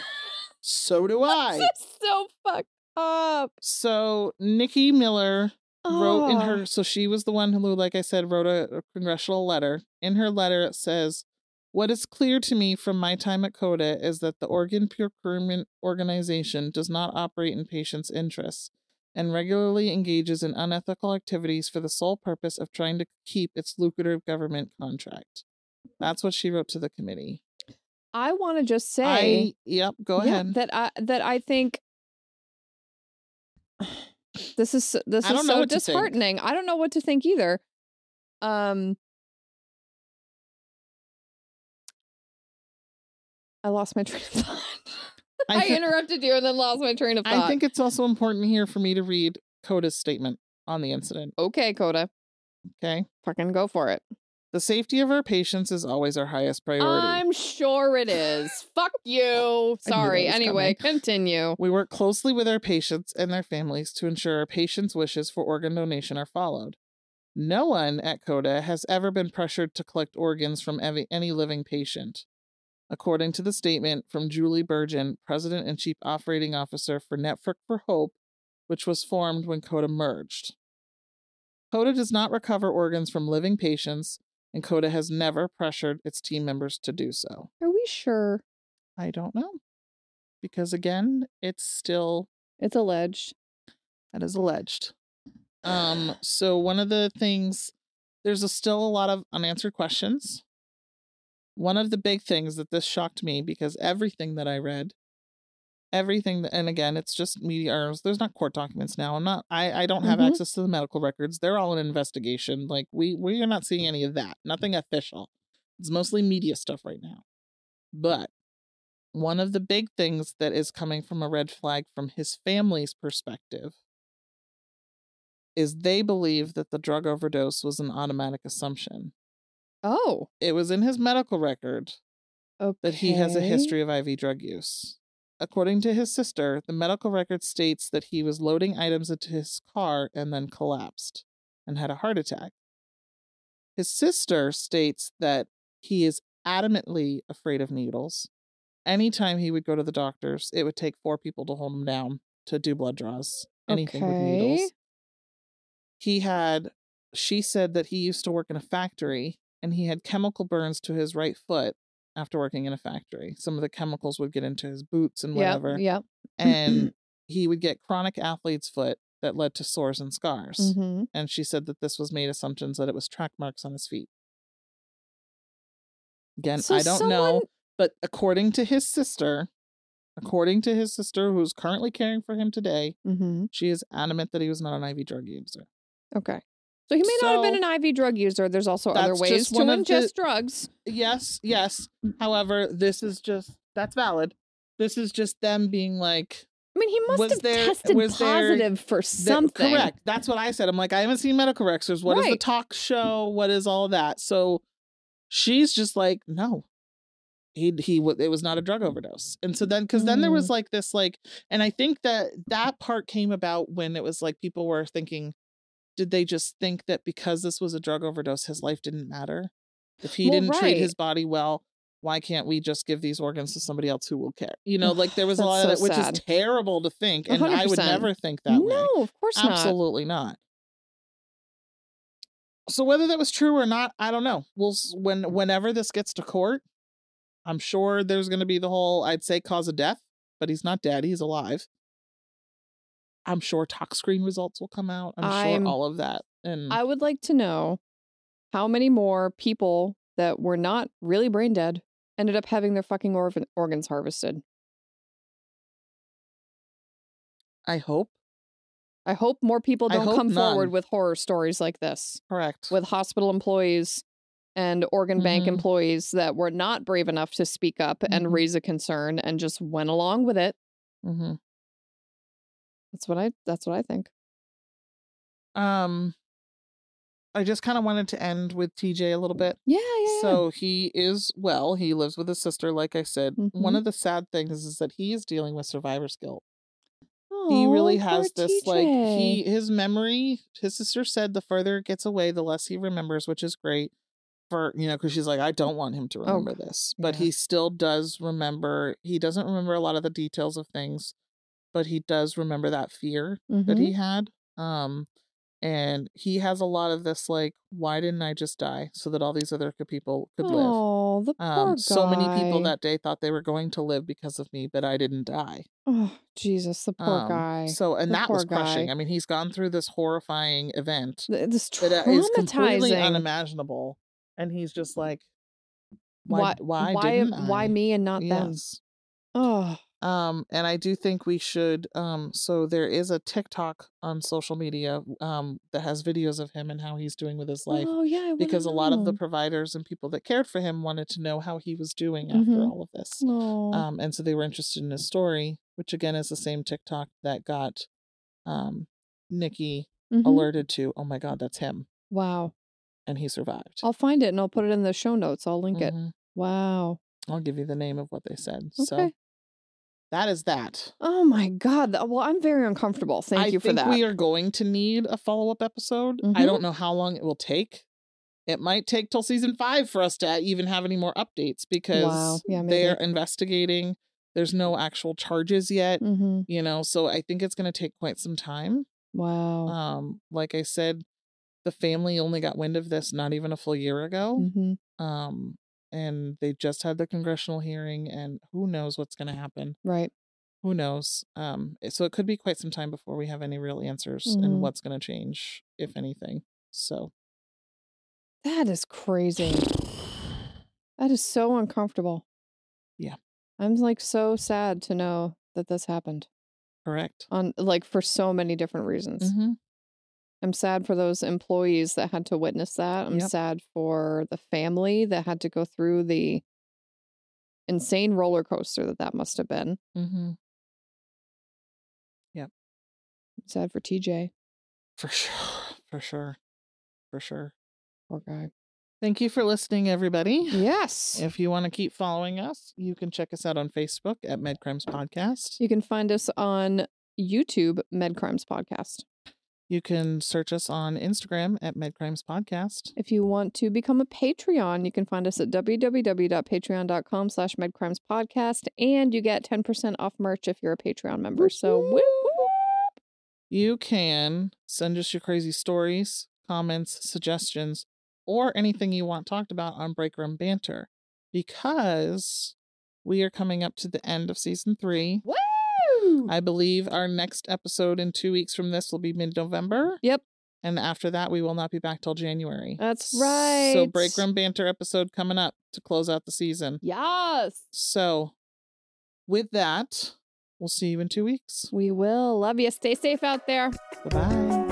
So do I. This is so fucked up. So Nikki Miller wrote in her, so she was the one who, like I said, wrote a congressional letter. In her letter, it says, "What is clear to me from my time at CODA is that the Organ Procurement Organization does not operate in patients' interests and regularly engages in unethical activities for the sole purpose of trying to keep its lucrative government contract." That's what she wrote to the committee. I want to just say, go ahead. That I think this is so disheartening. I don't know what to think either. I lost my train of thought. I interrupted you and then lost my train of thought. I think it's also important here for me to read CODA's statement on the incident. Okay, CODA. Okay. Fucking go for it. "The safety of our patients is always our highest priority." I'm sure it is. Fuck you. Sorry. Anyway, continue. "We work closely with our patients and their families to ensure our patients' wishes for organ donation are followed. No one at CODA has ever been pressured to collect organs from any living patient," according to the statement from Julie Burgeon, President and Chief Operating Officer for Network for Hope, which was formed when CODA merged. CODA does not recover organs from living patients, and CODA has never pressured its team members to do so. Are we sure? I don't know. Because again, it's alleged. That is alleged. So one of the things, there's still a lot of unanswered questions. One of the big things that this shocked me, because everything that I read, and again, it's just media, there's not court documents now. I don't have access to the medical records. They're all in investigation. Like we are not seeing any of that. Nothing official. It's mostly media stuff right now. But one of the big things that is coming from a red flag from his family's perspective is they believe that the drug overdose was an automatic assumption. Oh. It was in his medical record that he has a history of IV drug use. According to his sister, the medical record states that he was loading items into his car and then collapsed and had a heart attack. His sister states that he is adamantly afraid of needles. Anytime he would go to the doctors, it would take 4 people to hold him down to do blood draws. Anything with needles. She said that he used to work in a factory and he had chemical burns to his right foot after working in a factory. Some of the chemicals would get into his boots and whatever. Yeah. And he would get chronic athlete's foot that led to sores and scars. And she said that this was made assumptions that it was track marks on his feet. Again, I don't know, but according to his sister, who's currently caring for him today, she is adamant that he was not an IV drug user. Okay. So he may not have been an IV drug user. There's also other ways to ingest drugs. Yes. However, that's valid. This is just them being like, I mean, he must have tested positive for something. Correct. That's what I said. I'm like, I haven't seen medical records. What is the talk show? What is all that? So she's just like, no, it was not a drug overdose. And so then, because then there was like this, like, and I think that part came about when it was like people were thinking, did they just think that because this was a drug overdose, his life didn't matter? If he didn't treat his body well, why can't we just give these organs to somebody else who will care? You know, like there was a lot of that, which is terrible to think. And 100%. I would never think that way. No, of course not. Absolutely not. So whether that was true or not, I don't know. Whenever this gets to court, I'm sure there's going to be the whole, I'd say cause of death, but he's not dead. He's alive. I'm sure tox screen results will come out. I'm sure all of that. And I would like to know how many more people that were not really brain dead ended up having their fucking organs harvested. I hope more people don't come forward with horror stories like this. Correct. With hospital employees and organ bank employees that were not brave enough to speak up and raise a concern and just went along with it. That's what I think. I just kind of wanted to end with TJ a little bit. Yeah. So he is well. He lives with his sister, like I said. One of the sad things is that he is dealing with survivor's guilt. He really has this TJ. Like his memory. His sister said the further it gets away, the less he remembers, which is great. For because she's like, I don't want him to remember this, but he still does remember. He doesn't remember a lot of the details of things, but he does remember that fear that he had. And he has a lot of this, like, why didn't I just die so that all these other people could live? Oh, the poor guy. So many people that day thought they were going to live because of me, but I didn't die. Oh, Jesus, the poor guy. So, and that was crushing. Guy. I mean, he's gone through this horrifying event. This that is completely unimaginable. And he's just like, why me and not them? Oh. And I do think we should, so there is a TikTok on social media, that has videos of him and how he's doing with his life. Oh, yeah. Because a lot of the providers and people that cared for him wanted to know how he was doing after all of this. And so they were interested in his story, which again is the same TikTok that got, Nikki alerted to, oh my God, that's him. Wow. And he survived. I'll find it and I'll put it in the show notes. I'll link it. Wow. I'll give you the name of what they said. Okay. So that is that. Oh my God. Well, I'm very uncomfortable. Thank you for that. I think we are going to need a follow-up episode. I don't know how long it will take. It might take till season 5 for us to even have any more updates because they're investigating. There's no actual charges yet, so I think it's going to take quite some time. Wow. Like I said, the family only got wind of this not even a full year ago. Mm-hmm. And they just had the congressional hearing, and who knows what's going to happen. Right. Who knows? So it could be quite some time before we have any real answers Mm-hmm. and what's going to change, if anything. So that is crazy. That is so uncomfortable. Yeah. I'm like so sad to know that this happened. Correct. For so many different reasons. Mm-hmm. I'm sad for those employees that had to witness that. I'm sad for the family that had to go through the insane roller coaster that must have been. Mm-hmm. Yep. I'm sad for TJ. For sure. Poor guy. Thank you for listening, everybody. Yes. If you want to keep following us, you can check us out on Facebook at MedCrimes Podcast. You can find us on YouTube, MedCrimes Podcast. You can search us on Instagram at MedCrimes Podcast. If you want to become a Patreon, you can find us at www.patreon.com/MedCrimesPodcast, and you get 10% off merch if you're a Patreon member. So whoop, whoop. You can send us your crazy stories, comments, suggestions, or anything you want talked about on Break Room Banter, because we are coming up to the end of season 3. Woo! I believe our next episode in 2 weeks from this will be mid-November. Yep. And after that, we will not be back till January. That's right. So Break Room Banter episode coming up to close out the season. Yes. So with that, we'll see you in 2 weeks. We will. Love you. Stay safe out there. Bye-bye.